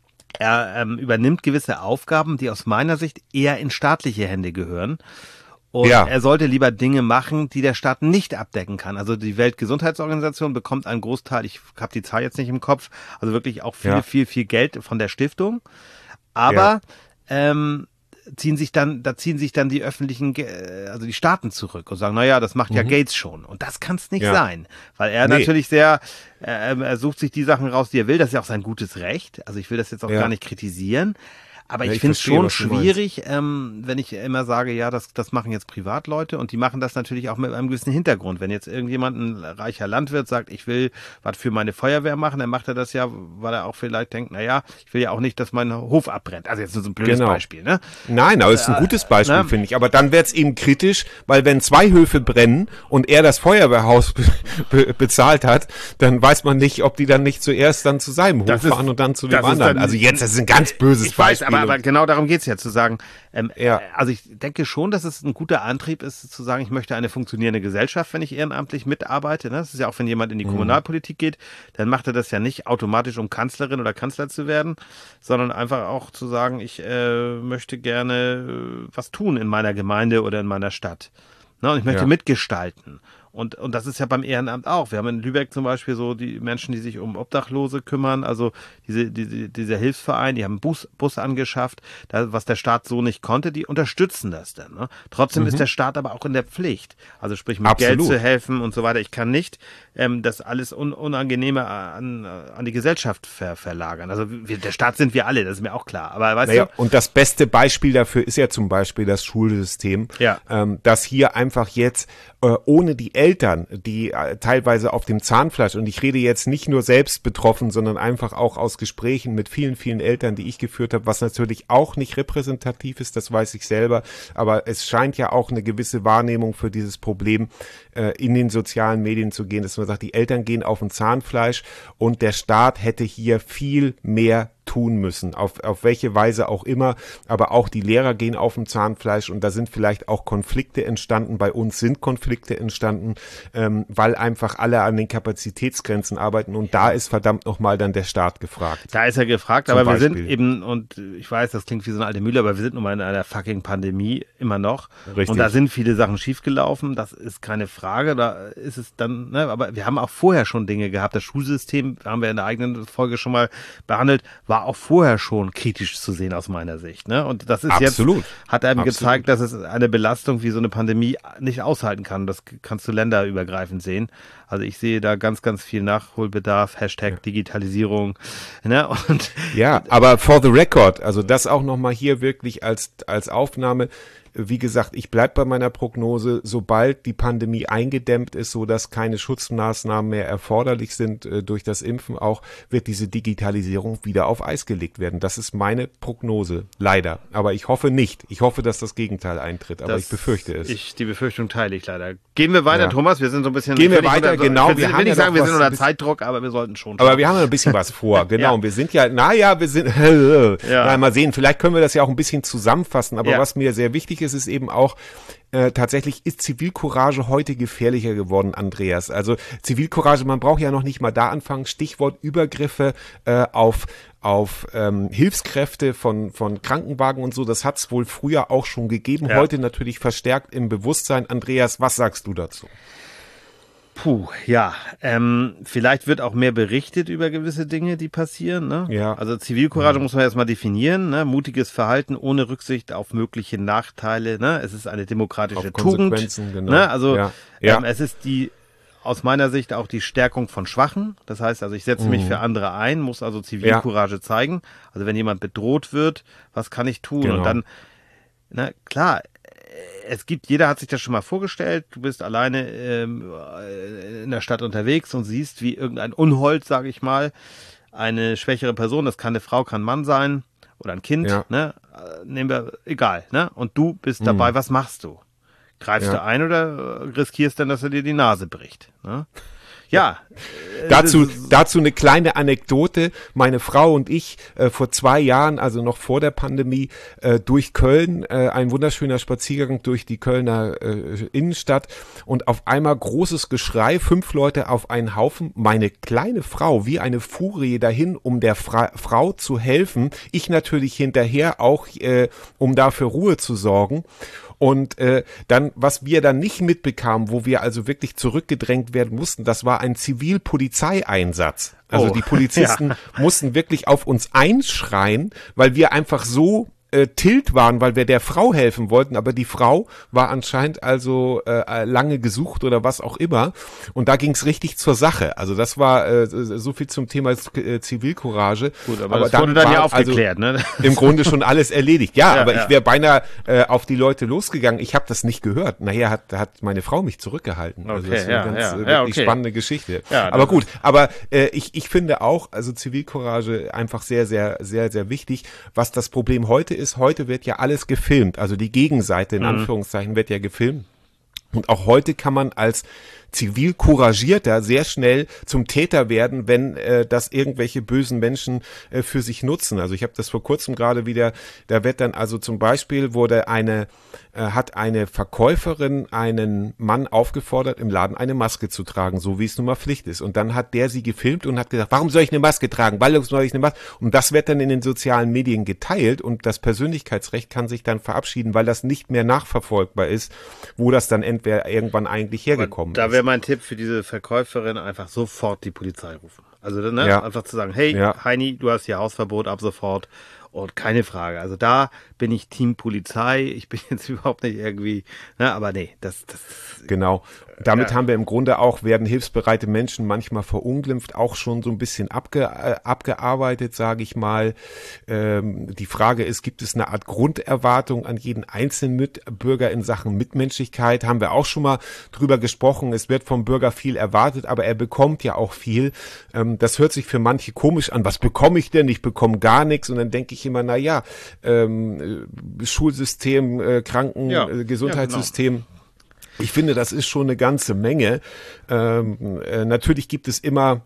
er ähm, übernimmt gewisse Aufgaben, die aus meiner Sicht eher in staatliche Hände gehören. Und Ja. er sollte lieber Dinge machen, die der Staat nicht abdecken kann. Also die Weltgesundheitsorganisation bekommt einen Großteil, ich habe die Zahl jetzt nicht im Kopf, also wirklich auch viel, Ja. viel, viel Geld von der Stiftung. Aber Ja. ähm, ziehen sich dann, da ziehen sich dann die öffentlichen, Ge- also die Staaten zurück und sagen, na ja, das macht ja Gates schon. Und das kann es nicht Ja. sein, weil er Nee. natürlich sehr, äh, er sucht sich die Sachen raus, die er will. Das ist ja auch sein gutes Recht. Also ich will das jetzt auch Ja. gar nicht kritisieren. Aber Ja, ich, ich finde es verstehe, schon was du meinst. schwierig, ähm, wenn ich immer sage, ja, das, das machen jetzt Privatleute und die machen das natürlich auch mit einem gewissen Hintergrund. Wenn jetzt irgendjemand, ein reicher Landwirt, sagt, ich will was für meine Feuerwehr machen, dann macht er das ja, weil er auch vielleicht denkt, na ja, ich will ja auch nicht, dass mein Hof abbrennt. Also jetzt nur so ein blödes Genau. Beispiel, ne? Nein, aber es ist ein gutes Beispiel, ne? finde ich. Aber dann wird's eben kritisch, weil wenn zwei Höfe brennen und er das Feuerwehrhaus be be bezahlt hat, dann weiß man nicht, ob die dann nicht zuerst dann zu seinem Hof Das ist- fahren und dann zu dem das ist anderen. dann- Also jetzt, das ist ein ganz böses Ich weiß, Beispiel. aber, aber genau darum geht's ja, zu sagen, ähm, Ja. äh, also ich denke schon, dass es ein guter Antrieb ist, zu sagen, ich möchte eine funktionierende Gesellschaft, wenn ich ehrenamtlich mitarbeite. Ne? Das ist ja auch, wenn jemand in die Kommunalpolitik geht, dann macht er das ja nicht automatisch, um Kanzlerin oder Kanzler zu werden, sondern einfach auch zu sagen, ich äh, möchte gerne äh, was tun in meiner Gemeinde oder in meiner Stadt. Ne? Und ich möchte Ja. mitgestalten. Und, und das ist ja beim Ehrenamt auch. Wir haben in Lübeck zum Beispiel so die Menschen, die sich um Obdachlose kümmern, also diese, diese, dieser Hilfsverein, die haben einen Bus, Bus angeschafft, da, was der Staat so nicht konnte, die unterstützen das dann. Ne? Trotzdem ist der Staat aber auch in der Pflicht. Also sprich mit Absolut. Geld zu helfen und so weiter. Ich kann nicht ähm, das alles un, Unangenehme an, an die Gesellschaft ver, verlagern. Also wir, der Staat sind wir alle, das ist mir auch klar. Aber weißt Naja, du, und das beste Beispiel dafür ist ja zum Beispiel das Schulsystem, Ja. ähm, dass hier einfach jetzt äh, ohne die Eltern, die äh, teilweise auf dem Zahnfleisch, und ich rede jetzt nicht nur selbst betroffen, sondern einfach auch aus Gesprächen mit vielen, vielen Eltern, die ich geführt habe, was natürlich auch nicht repräsentativ ist, das weiß ich selber, aber es scheint ja auch eine gewisse Wahrnehmung für dieses Problem äh, in den sozialen Medien zu gehen, dass man sagt, die Eltern gehen auf ein Zahnfleisch und der Staat hätte hier viel mehr tun müssen, auf, auf welche Weise auch immer, aber auch die Lehrer gehen auf dem Zahnfleisch und da sind vielleicht auch Konflikte entstanden, bei uns sind Konflikte entstanden, ähm, weil einfach alle an den Kapazitätsgrenzen arbeiten und da ist verdammt nochmal dann der Staat gefragt. da ist er gefragt, Zum aber wir Beispiel. sind eben, und ich weiß, das klingt wie so eine alte Mühle, aber wir sind nun mal in einer fucking Pandemie immer noch. Richtig. Und da sind viele Sachen schiefgelaufen, das ist keine Frage, da ist es dann, ne, aber wir haben auch vorher schon Dinge gehabt. Das Schulsystem, haben wir in der eigenen Folge schon mal behandelt, war auch vorher schon kritisch zu sehen aus meiner Sicht. Ne? Und das ist Absolut. jetzt, hat einem Absolut. gezeigt, dass es eine Belastung wie so eine Pandemie nicht aushalten kann. Das kannst du länderübergreifend sehen. Also ich sehe da ganz, ganz viel Nachholbedarf, Hashtag Digitalisierung. Ne? Und Ja, aber for the record, also das auch nochmal hier wirklich als, als Aufnahme, wie gesagt, ich bleib bei meiner Prognose, sobald die Pandemie eingedämmt ist, so dass keine Schutzmaßnahmen mehr erforderlich sind äh, durch das Impfen auch, wird diese Digitalisierung wieder auf Eis gelegt werden. Das ist meine Prognose, leider. Aber ich hoffe nicht. Ich hoffe, dass das Gegenteil eintritt, aber das- ich befürchte es. Ich, die Befürchtung teile ich leider. Gehen wir weiter, Ja. Thomas. Wir sind so ein bisschen... Gehen wir ich will nicht weiter, unter- genau. Ich will, Wir will haben nicht ja sagen, noch wir was sind ein unter bisschen- Zeitdruck, aber wir sollten schon. Aber wir haben ja ein bisschen was vor, genau. Ja. Und wir sind ja, naja, wir sind, Ja. na, mal sehen, vielleicht können wir das ja auch ein bisschen zusammenfassen. Aber Ja. was mir sehr wichtig ist, ist eben auch, äh, tatsächlich ist Zivilcourage heute gefährlicher geworden, Andreas. Also Zivilcourage, man braucht ja noch nicht mal da anfangen. Stichwort Übergriffe äh, auf auf ähm, Hilfskräfte von von Krankenwagen und so. Das hat es wohl früher auch schon gegeben. Ja. Heute natürlich verstärkt im Bewusstsein. Andreas, was sagst du dazu? Puh, ja. Ähm, vielleicht wird auch mehr berichtet über gewisse Dinge, die passieren. Ne? Ja. Also Zivilcourage muss man erstmal definieren. Ne? Mutiges Verhalten ohne Rücksicht auf mögliche Nachteile. Ne? Es ist eine demokratische Auf Tugend. Konsequenzen, genau. Ne? Also Ja. Ja. Ähm, es ist die aus meiner Sicht auch die Stärkung von Schwachen. Das heißt also, ich setze mich für andere ein, muss also Zivilcourage zeigen. Also wenn jemand bedroht wird, was kann ich tun? Genau. Und dann, na klar, es gibt, jeder hat sich das schon mal vorgestellt, du bist alleine ähm, in der Stadt unterwegs und siehst, wie irgendein Unhold, sage ich mal, eine schwächere Person, das kann eine Frau, kann ein Mann sein oder ein Kind, Ja. ne? Äh, Nehmen wir, egal, ne? Und du bist dabei, was machst du? Greifst Ja. du ein oder riskierst dann, dass er dir die Nase bricht? Ne? Ja. äh, Dazu, das ist- dazu eine kleine Anekdote. Meine Frau und ich äh, vor zwei Jahren, also noch vor der Pandemie, äh, durch Köln, äh, ein wunderschöner Spaziergang durch die Kölner äh, Innenstadt und auf einmal großes Geschrei, fünf Leute auf einen Haufen, meine kleine Frau wie eine Furie dahin, um der Fra- Frau zu helfen. Ich natürlich hinterher auch, äh, um da für Ruhe zu sorgen. Und äh, dann, was wir dann nicht mitbekamen, wo wir also wirklich zurückgedrängt werden mussten, das war ein Zivilpolizeieinsatz. Also Oh, die Polizisten mussten wirklich auf uns einschreien, weil wir einfach so äh, tilt waren, weil wir der Frau helfen wollten, aber die Frau war anscheinend also äh, lange gesucht oder was auch immer und da ging es richtig zur Sache. Also das war äh, so viel zum Thema äh, Zivilcourage. Gut, aber, aber das wurde dann war, ja aufgeklärt, also, ne? Im Grunde schon alles erledigt. Ja, ja aber ja. ich wäre beinahe äh, auf die Leute losgegangen. Ich habe das nicht gehört. Nachher hat, hat meine Frau mich zurückgehalten. Okay, also das ist ja, eine ganz ja, äh, ja, okay. spannende Geschichte. Ja, aber gut, aber äh, ich, ich finde auch, also Zivilcourage einfach sehr, sehr, sehr, sehr wichtig. Was das Problem heute ist, heute wird ja alles gefilmt. Also die Gegenseite in mhm. Anführungszeichen wird ja gefilmt. Und auch heute kann man als zivil Couragierter sehr schnell zum Täter werden, wenn äh, das irgendwelche bösen Menschen äh, für sich nutzen. Also ich habe das vor kurzem gerade wieder, da wird dann also zum Beispiel wurde eine, äh, hat eine Verkäuferin einen Mann aufgefordert, im Laden eine Maske zu tragen, so wie es nun mal Pflicht ist. Und dann hat der sie gefilmt und hat gesagt, warum soll ich eine Maske tragen? Weil soll ich eine Maske? Und das wird dann in den sozialen Medien geteilt und das Persönlichkeitsrecht kann sich dann verabschieden, weil das nicht mehr nachverfolgbar ist, wo das dann entweder irgendwann eigentlich hergekommen da ist. wäre mein Tipp für diese Verkäuferin, einfach sofort die Polizei rufen. Also ne, ja. einfach zu sagen, hey ja. Heini, du hast hier Hausverbot ab sofort und keine Frage. Also da bin ich Team Polizei. Ich bin jetzt überhaupt nicht irgendwie, ne, aber nee, das, das genau. Damit ja. haben wir im Grunde auch, werden hilfsbereite Menschen manchmal verunglimpft, auch schon so ein bisschen abge, äh, abgearbeitet, sage ich mal. Ähm, die Frage ist, gibt es eine Art Grunderwartung an jeden einzelnen Mitbürger in Sachen Mitmenschlichkeit? Haben wir auch schon mal drüber gesprochen. Es wird vom Bürger viel erwartet, aber er bekommt ja auch viel. Ähm, das hört sich für manche komisch an. Was bekomme ich denn? Ich bekomme gar nichts. Und dann denke ich immer, na ja, ähm, Schulsystem, äh, Kranken, ja. äh, Gesundheitssystem. Ja, genau. Ich finde, das ist schon eine ganze Menge. Ähm, äh, natürlich gibt es immer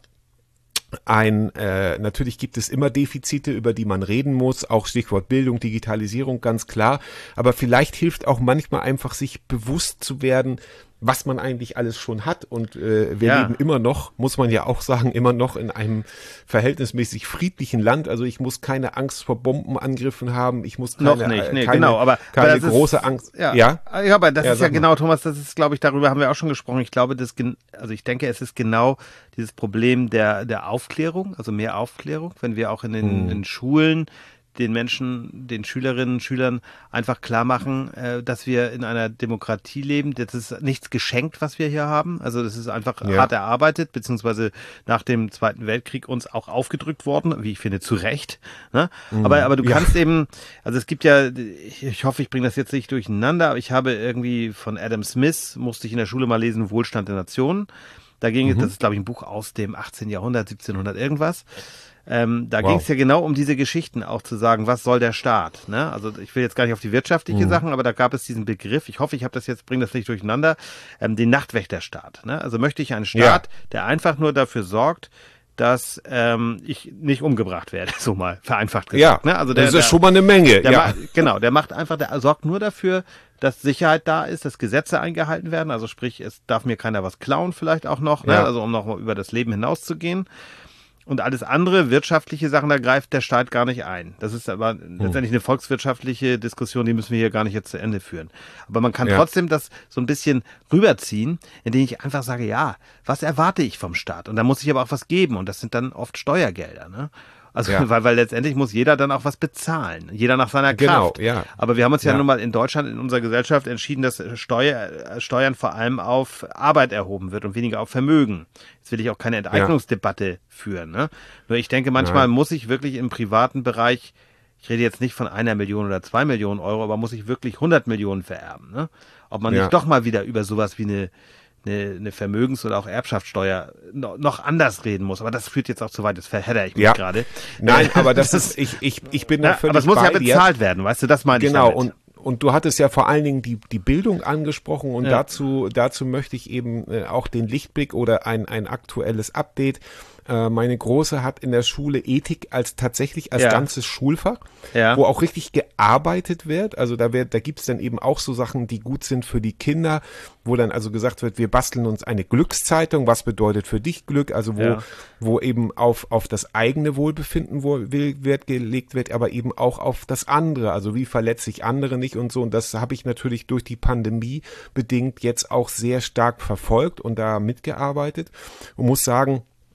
ein, äh, natürlich gibt es immer Defizite, über die man reden muss, auch Stichwort Bildung, Digitalisierung, ganz klar. Aber vielleicht hilft auch manchmal einfach, sich bewusst zu werden, was man eigentlich alles schon hat. Und äh, wir ja. leben immer noch, muss man ja auch sagen, immer noch in einem verhältnismäßig friedlichen Land. Also ich muss keine Angst vor Bombenangriffen haben. Ich muss keine, noch nicht, nee, keine, genau, aber keine aber das große ist, Angst. Ja, ja, ja aber das ja, ist ja mal. genau, Thomas, das ist, glaube ich, darüber haben wir auch schon gesprochen. Ich glaube, das, also ich denke, es ist genau dieses Problem der der Aufklärung, also mehr Aufklärung, wenn wir auch in den hm. in Schulen den Menschen, den Schülerinnen und Schülern einfach klar machen, äh, dass wir in einer Demokratie leben. Das ist nichts geschenkt, was wir hier haben. Also das ist einfach ja. hart erarbeitet, beziehungsweise nach dem Zweiten Weltkrieg uns auch aufgedrückt worden, wie ich finde, zu Recht. Ne? Mhm. Aber, aber du ja. kannst eben, also es gibt ja, ich, ich hoffe, ich bringe das jetzt nicht durcheinander, aber ich habe irgendwie von Adam Smith, musste ich in der Schule mal lesen, Wohlstand der Nationen. Da ging es, mhm. das ist glaube ich ein Buch aus dem achtzehnten Jahrhundert, siebzehnhundert irgendwas. Ähm, da wow. ging es ja genau um diese Geschichten, auch zu sagen, was soll der Staat? Ne? Also ich will jetzt gar nicht auf die wirtschaftliche mhm. Sachen, aber da gab es diesen Begriff, ich hoffe, ich habe das jetzt, bringe das nicht durcheinander, ähm, den Nachtwächterstaat. Ne? Also möchte ich einen Staat, ja. der einfach nur dafür sorgt, dass ähm, ich nicht umgebracht werde, so mal vereinfacht gesagt. Ja, ne? Also der, das ist der, schon mal eine Menge. Der ja. macht, genau, der macht einfach, der sorgt nur dafür, dass Sicherheit da ist, dass Gesetze eingehalten werden. Also sprich, es darf mir keiner was klauen vielleicht auch noch, ne? Ja. Also um noch mal über das Leben hinauszugehen. Und alles andere, wirtschaftliche Sachen, da greift der Staat gar nicht ein. Das ist aber hm. letztendlich eine volkswirtschaftliche Diskussion, die müssen wir hier gar nicht jetzt zu Ende führen. Aber man kann ja. trotzdem das so ein bisschen rüberziehen, indem ich einfach sage, ja, was erwarte ich vom Staat? Und da muss ich aber auch was geben. Und das sind dann oft Steuergelder, ne? Also, ja. weil, weil letztendlich muss jeder dann auch was bezahlen. Jeder nach seiner genau, Kraft. Ja. Aber wir haben uns ja, ja nun mal in Deutschland, in unserer Gesellschaft entschieden, dass Steuer, Steuern vor allem auf Arbeit erhoben wird und weniger auf Vermögen. Jetzt will ich auch keine Enteignungsdebatte ja. führen, ne? Nur ich denke, manchmal Nein. muss ich wirklich im privaten Bereich, ich rede jetzt nicht von einer Million oder zwei Millionen Euro, aber muss ich wirklich hundert Millionen vererben, ne? Ob man ja. nicht doch mal wieder über sowas wie eine Eine, eine Vermögens- oder auch Erbschaftssteuer noch anders reden muss. Aber das führt jetzt auch zu weit, das verhedder ich mich ja. gerade. Nein, aber das, das ist, ich, ich, ich bin da völlig aber es muss bei ja bezahlt dir. werden, weißt du, das meine genau, ich damit. Und, und du hattest ja vor allen Dingen die, die Bildung angesprochen und ja. dazu, dazu möchte ich eben äh, auch den Lichtblick oder ein, ein aktuelles Update. Äh, meine Große hat in der Schule Ethik als tatsächlich als ja. ganzes Schulfach, ja. wo auch richtig gearbeitet wird. Also da wird, da gibt's dann eben auch so Sachen, die gut sind für die Kinder, wo dann also gesagt wird, wir basteln uns eine Glückszeitung. Was bedeutet für dich Glück? Also wo, ja. wo eben auf, auf das eigene Wohlbefinden wo, Wert gelegt wird, aber eben auch auf das andere. Also wie verletze ich andere nicht und so. Und das habe ich natürlich durch die Pandemie bedingt jetzt auch sehr stark verfolgt und da mitgearbeitet und muss sagen,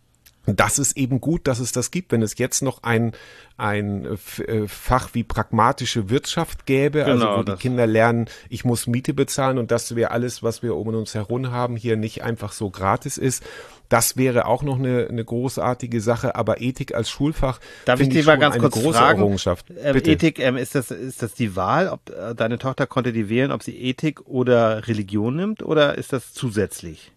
das ist eben gut, dass es das gibt. Wenn es jetzt noch ein, ein Fach wie pragmatische Wirtschaft gäbe, Genau, also wo die das. Kinder lernen, ich muss Miete bezahlen und dass wir alles, was wir um uns herum haben, hier nicht einfach so gratis ist. Das wäre auch noch eine, eine großartige Sache, aber Ethik als Schulfach Darf ich finde dich ich mal schon ganz eine kurz große fragen? Errungenschaft. Ähm, Bitte. Ethik, ähm, ist das, ist das die Wahl? Ob äh, deine Tochter konnte die wählen, ob sie Ethik oder Religion nimmt, oder ist das zusätzlich?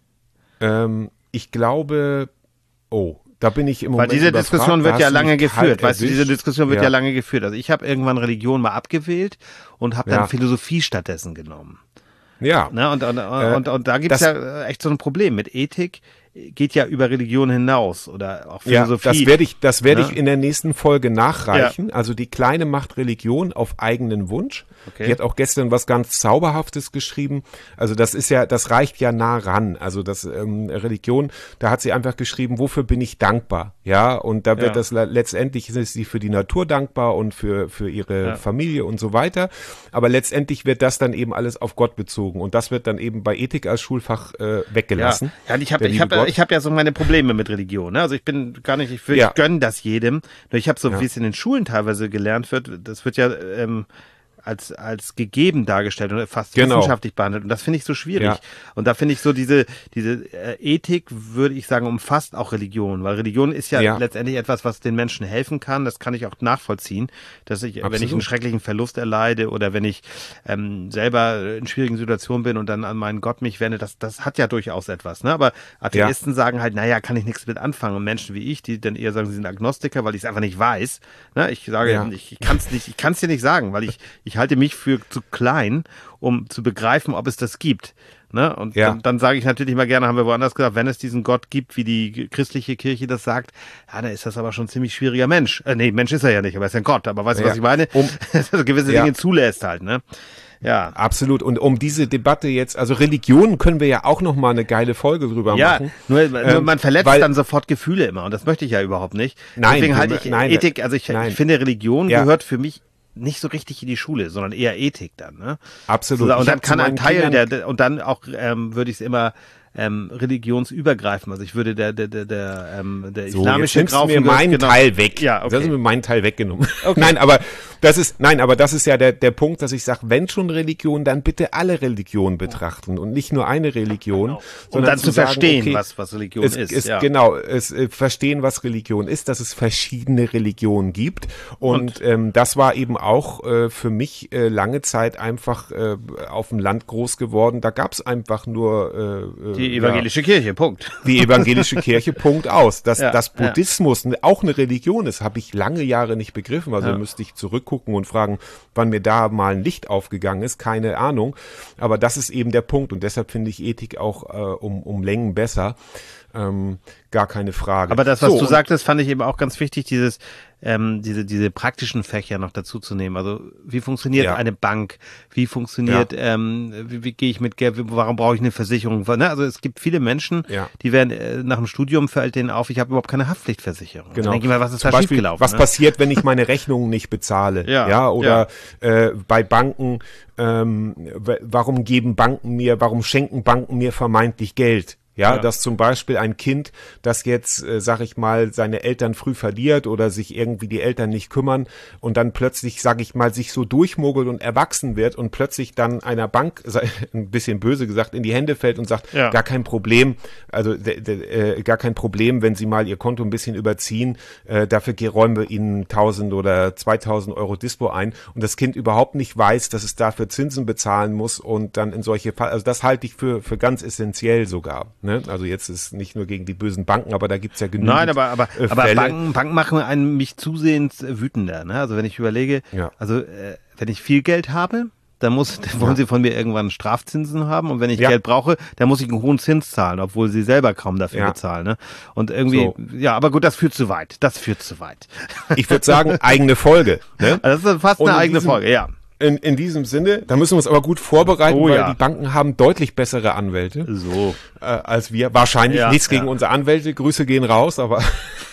Ähm, ich glaube, oh, da bin ich im Weil Moment diese überfragt. Diskussion Da wird hast ja du lange mich geführt. kalt Weißt du, diese erwischt. Diskussion wird ja, Ja. lange geführt. Also ich habe irgendwann Religion mal abgewählt und habe dann Ja. Philosophie stattdessen genommen. Ja. Ne? Und, und, und, Äh, und, und da gibt's das- ja echt so ein Problem mit Ethik. Geht ja über Religion hinaus oder auch Ja, Philosophie. das werde ich, das werde Ja. ich in der nächsten Folge nachreichen. Also die Kleine macht Religion auf eigenen Wunsch. Okay. Die hat auch gestern was ganz Zauberhaftes geschrieben. Also das ist ja, das reicht ja nah ran. Also das ähm, Religion, da hat sie einfach geschrieben, wofür bin ich dankbar? Ja, und da wird Ja. das le- letztendlich ist sie für die Natur dankbar und für für ihre Ja. Familie und so weiter. Aber letztendlich wird das dann eben alles auf Gott bezogen und das wird dann eben bei Ethik als Schulfach äh, weggelassen. Ja, ja, und ich habe Der ich liebe hab, Gott. ich hab ja so meine Probleme mit Religion. Ne? Also ich bin gar nicht, ich, will, Ja. ich gönne das jedem. Nur ich habe so, Ja. wie es in den Schulen teilweise gelernt wird, das wird ja ähm, als als gegeben dargestellt und fast Genau. wissenschaftlich behandelt. Und das finde ich so schwierig. Ja. Und da finde ich so diese diese äh, Ethik, würde ich sagen, umfasst auch Religion. Weil Religion ist ja, Ja. letztendlich etwas, was den Menschen helfen kann. Das kann ich auch nachvollziehen. Dass ich, wenn ich Absolut. einen schrecklichen Verlust erleide oder wenn ich ähm, selber in schwierigen Situationen bin und dann an meinen Gott mich wende, das, das hat ja durchaus etwas. Ne? Aber Atheisten sagen halt, naja, kann ich nichts mit anfangen. Und Menschen wie ich, die dann eher sagen, sie sind Agnostiker, weil ich es einfach nicht weiß. Ne? Ich sage, Ja. ich kann es nicht, ich kann es dir nicht sagen, weil ich, ich halte mich für zu klein, um zu begreifen, ob es das gibt. Ne? Und Ja. dann, dann sage ich natürlich immer gerne, haben wir woanders gesagt, wenn es diesen Gott gibt, wie die christliche Kirche das sagt, ja, dann ist das aber schon ein ziemlich schwieriger Mensch. Äh, nee, Mensch ist er ja nicht, aber er ist ein Gott. Aber weißt du, Ja. was ich meine? Um- Dass er gewisse Ja. Dinge zulässt halt, ne? Ja. Absolut. Und um diese Debatte jetzt, also Religion können wir ja auch noch mal eine geile Folge drüber Ja, machen. nur, nur Ähm, man verletzt weil- dann sofort Gefühle immer und das möchte ich ja überhaupt nicht. Nein, Deswegen du- halte ich nein, Ethik, also ich, nein. ich finde Religion Ja. gehört für mich nicht so richtig in die Schule, sondern eher Ethik dann. Ne? Absolut. So, Ich und dann hab zu kann ein meinen Teil Kindern- der, der und dann auch ähm, würde ich es immer ähm, religionsübergreifend. Also ich würde der der der der, ähm, der So, islamische jetzt nimmst du mir Graufen- meinen genau. Teil weg. Ja, Das hast du okay. mir meinen Teil weggenommen. Okay. Nein, aber das ist, nein, aber das ist ja der, der Punkt, dass ich sage, wenn schon Religion, dann bitte alle Religionen betrachten und nicht nur eine Religion. Um sondern dann zu sagen, verstehen, okay, was was Religion es, ist. Es, ja. Genau, es äh, verstehen, was Religion ist, dass es verschiedene Religionen gibt. Und, ähm, das war eben auch äh, für mich äh, lange Zeit einfach äh, auf dem Land groß geworden. Da gab es einfach nur äh, Die äh, evangelische Kirche, Punkt. die evangelische Kirche, Punkt aus. Dass, Ja, dass ja. Buddhismus auch eine Religion ist, habe ich lange Jahre nicht begriffen. Also Ja. müsste ich zurückgucken und fragen, wann mir da mal ein Licht aufgegangen ist. Keine Ahnung. Aber das ist eben der Punkt. Und deshalb finde ich Ethik auch äh, um, um Längen besser. Ähm, gar keine Frage. Aber das, was So, du und- sagtest, fand ich eben auch ganz wichtig, dieses, ähm, diese, diese praktischen Fächer noch dazu zu nehmen. Also, wie funktioniert Ja. eine Bank? Wie funktioniert, ähm, wie, wie gehe ich mit Geld? Warum brauche ich eine Versicherung? Ne? Also, es gibt viele Menschen, Ja. die werden, äh, nach dem Studium fällt denen auf, ich habe überhaupt keine Haftpflichtversicherung. Genau. Dann denke ich mal, was ist Zum da Beispiel, schiefgelaufen? was ne? passiert, wenn ich meine Rechnungen nicht bezahle? Ja, ja oder Äh, bei Banken, ähm, w- warum geben Banken mir, warum schenken Banken mir vermeintlich Geld? Ja, Ja. dass zum Beispiel ein Kind, das jetzt, äh, sag ich mal, seine Eltern früh verliert oder sich irgendwie die Eltern nicht kümmern und dann plötzlich, sag ich mal, sich so durchmogelt und erwachsen wird und plötzlich dann einer Bank, ein bisschen böse gesagt, in die Hände fällt und sagt, Ja. gar kein Problem, also d- d- äh, gar kein Problem, wenn Sie mal Ihr Konto ein bisschen überziehen, äh, dafür ge- räumen wir Ihnen tausend oder zweitausend Euro Dispo ein und das Kind überhaupt nicht weiß, dass es dafür Zinsen bezahlen muss und dann in solche Fall, also das halte ich für, für ganz essentiell sogar. Ne? Also jetzt ist nicht nur gegen die bösen Banken, aber da gibt's ja genügend Nein, aber, aber, äh, aber Fälle. Banken, Banken machen einen mich zusehends äh, wütender. Ne? Also wenn ich überlege, Ja. also äh, wenn ich viel Geld habe, dann muss, dann wollen sie von mir irgendwann Strafzinsen haben und wenn ich Ja. Geld brauche, dann muss ich einen hohen Zins zahlen, obwohl sie selber kaum dafür Ja. bezahlen. Ne? Und irgendwie, So. ja, aber gut, das führt zu weit. Das führt zu weit. Ich würde sagen, eigene Folge. Ne? Also das ist fast Und eine in eigene diesem- Folge, ja. In, in diesem Sinne, da müssen wir uns aber gut vorbereiten, Oh weil ja. die Banken haben deutlich bessere Anwälte So. äh, als wir. Wahrscheinlich Ja, nichts gegen ja. unsere Anwälte, Grüße gehen raus, aber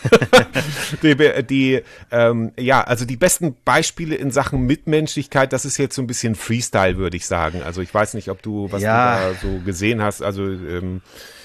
die, die ähm, ja, also die besten Beispiele in Sachen Mitmenschlichkeit, das ist jetzt so ein bisschen Freestyle, würde ich sagen. Also ich weiß nicht, ob du, was Ja. du da so gesehen hast, also ähm,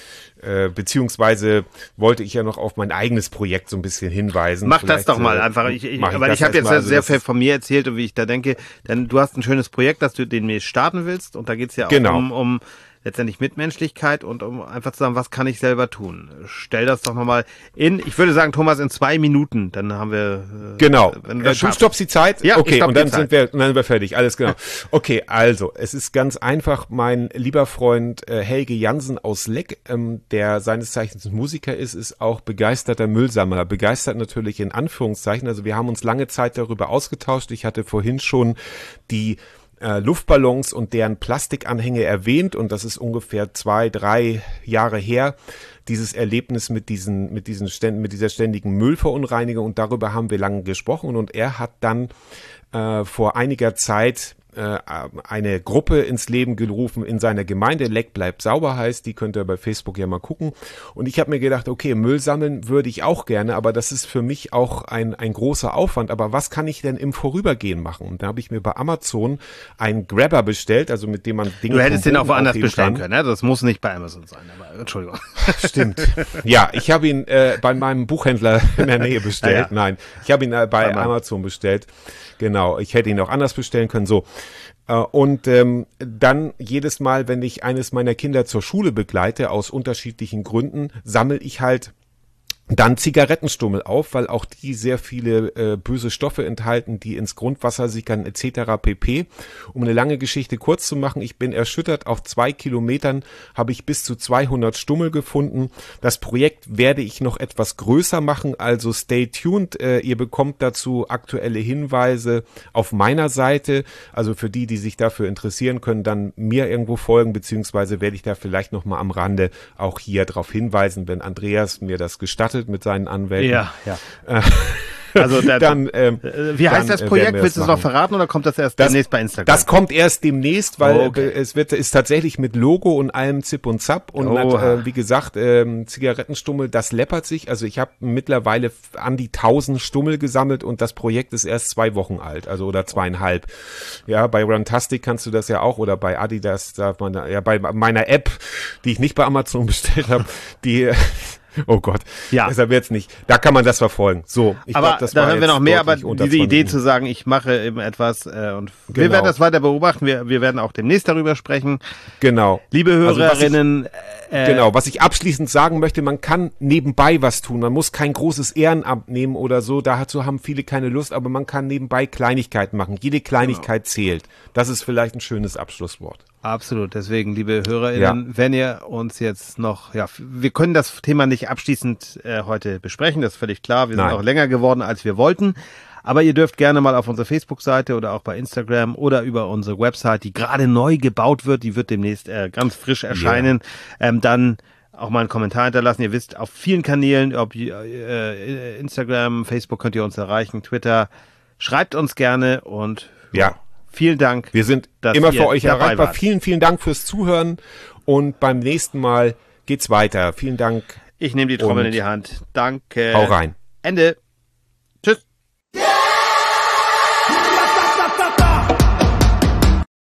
äh, beziehungsweise wollte ich ja noch auf mein eigenes Projekt so ein bisschen hinweisen. Mach Vielleicht, das doch mal äh, einfach. Ich, ich, mach ich weil das ich habe jetzt erstmal. Also sehr das viel ist- von mir erzählt und wie ich da denke. Denn du hast ein schönes Projekt, das du demnächst starten willst und da geht's ja auch Genau. um, um letztendlich Mitmenschlichkeit und um einfach zu sagen, was kann ich selber tun? Stell das doch nochmal in, ich würde sagen, Thomas, in zwei Minuten, dann haben wir... Äh, Genau. Wenn du Äh, das du schaffst. stoppst die Zeit? Ja, ich okay, stopp und die dann Zeit. sind wir, dann sind wir fertig. Alles genau. Okay, also, es ist ganz einfach. Mein lieber Freund äh, Helge Jansen aus Leck, ähm, der seines Zeichens Musiker ist, ist auch begeisterter Müllsammler. Begeistert natürlich in Anführungszeichen. Also wir haben uns lange Zeit darüber ausgetauscht. Ich hatte vorhin schon die äh, Luftballons und deren Plastikanhänge erwähnt und das ist ungefähr zwei, drei Jahre her. Dieses Erlebnis mit diesen, mit diesen Ständen, mit dieser ständigen Müllverunreinigung und darüber haben wir lange gesprochen und er hat dann äh, vor einiger Zeit äh, eine Gruppe ins Leben gerufen in seiner Gemeinde, Leck bleibt sauber heißt, die könnt ihr bei Facebook ja mal gucken und ich habe mir gedacht, okay, Müll sammeln würde ich auch gerne, aber das ist für mich auch ein, ein großer Aufwand, aber was kann ich denn im Vorübergehen machen? Und da habe ich mir bei Amazon einen Grabber bestellt, also mit dem man Dinge Du hättest vom den auch Boden woanders aufheben bestellen kann. können, ne? Das muss nicht bei Amazon sein, aber Entschuldigung. Stimmt. Ja, ich habe ihn äh, bei meinem Buchhändler in der Nähe bestellt. Ja, ja. Nein, ich habe ihn äh, bei Bei meinem. Amazon bestellt. Genau, ich hätte ihn auch anders bestellen können. So. Äh, und ähm, dann jedes Mal, wenn ich eines meiner Kinder zur Schule begleite, aus unterschiedlichen Gründen, sammle ich halt dann Zigarettenstummel auf, weil auch die sehr viele äh, böse Stoffe enthalten, die ins Grundwasser sickern et cetera pp. Um eine lange Geschichte kurz zu machen, ich bin erschüttert, auf zwei Kilometern habe ich bis zu zweihundert Stummel gefunden. Das Projekt werde ich noch etwas größer machen, also stay tuned. Äh, ihr bekommt dazu aktuelle Hinweise auf meiner Seite. Also für die, die sich dafür interessieren, können dann mir irgendwo folgen, beziehungsweise werde ich da vielleicht nochmal am Rande auch hier drauf hinweisen, wenn Andreas mir das gestattet mit seinen Anwälten. Ja, ja. Also da, Dann, ähm, äh, wie heißt dann, das äh, Projekt? werden wir Willst du das es noch machen. verraten oder kommt das erst Das- demnächst bei Instagram? Das kommt erst demnächst, weil Oh, okay. äh, es wird ist tatsächlich mit Logo und allem Zip und Zap und Oha. äh, wie gesagt, ähm, Zigarettenstummel, das läppert sich. Also ich habe mittlerweile f- an die tausend Stummel gesammelt und das Projekt ist erst zwei Wochen alt, also oder zweieinhalb. Ja, bei Runtastic kannst du das ja auch oder bei Adidas, darf man da, ja bei meiner App, die ich nicht bei Amazon bestellt habe, die oh Gott, Ja. deshalb jetzt nicht. Da kann man das verfolgen. So, ich aber glaub, das da war hören wir jetzt noch mehr, aber deutlich unter diese zwei Idee Minuten. zu sagen, ich mache eben etwas äh, und wir Genau. werden das weiter beobachten. Wir, wir werden auch demnächst darüber sprechen. Genau. Liebe Also was ich- Hörerinnen, äh, Genau, was ich abschließend sagen möchte, man kann nebenbei was tun. Man muss kein großes Ehrenamt nehmen oder so. Dazu haben viele keine Lust, aber man kann nebenbei Kleinigkeiten machen. Jede Kleinigkeit zählt. Das ist vielleicht ein schönes Abschlusswort. absolut. Deswegen, liebe HörerInnen, wenn ihr uns jetzt noch, ja, wir können das Thema nicht abschließend äh, heute besprechen, das ist völlig klar. Wir sind Nein. auch länger geworden, als wir wollten. Aber ihr dürft gerne mal auf unsere Facebook-Seite oder auch bei Instagram oder über unsere Website, die gerade neu gebaut wird, die wird demnächst äh, ganz frisch erscheinen, ähm, dann auch mal einen Kommentar hinterlassen. Ihr wisst, auf vielen Kanälen, ob äh, Instagram, Facebook könnt ihr uns erreichen, Twitter. Schreibt uns gerne und Ja. vielen Dank. Wir sind dass immer ihr für euch dabei erreichbar. wart. Vielen, vielen Dank fürs Zuhören und beim nächsten Mal geht's weiter. Vielen Dank. Ich nehme die Trommel Und in die Hand. Danke. Hau rein. Ende.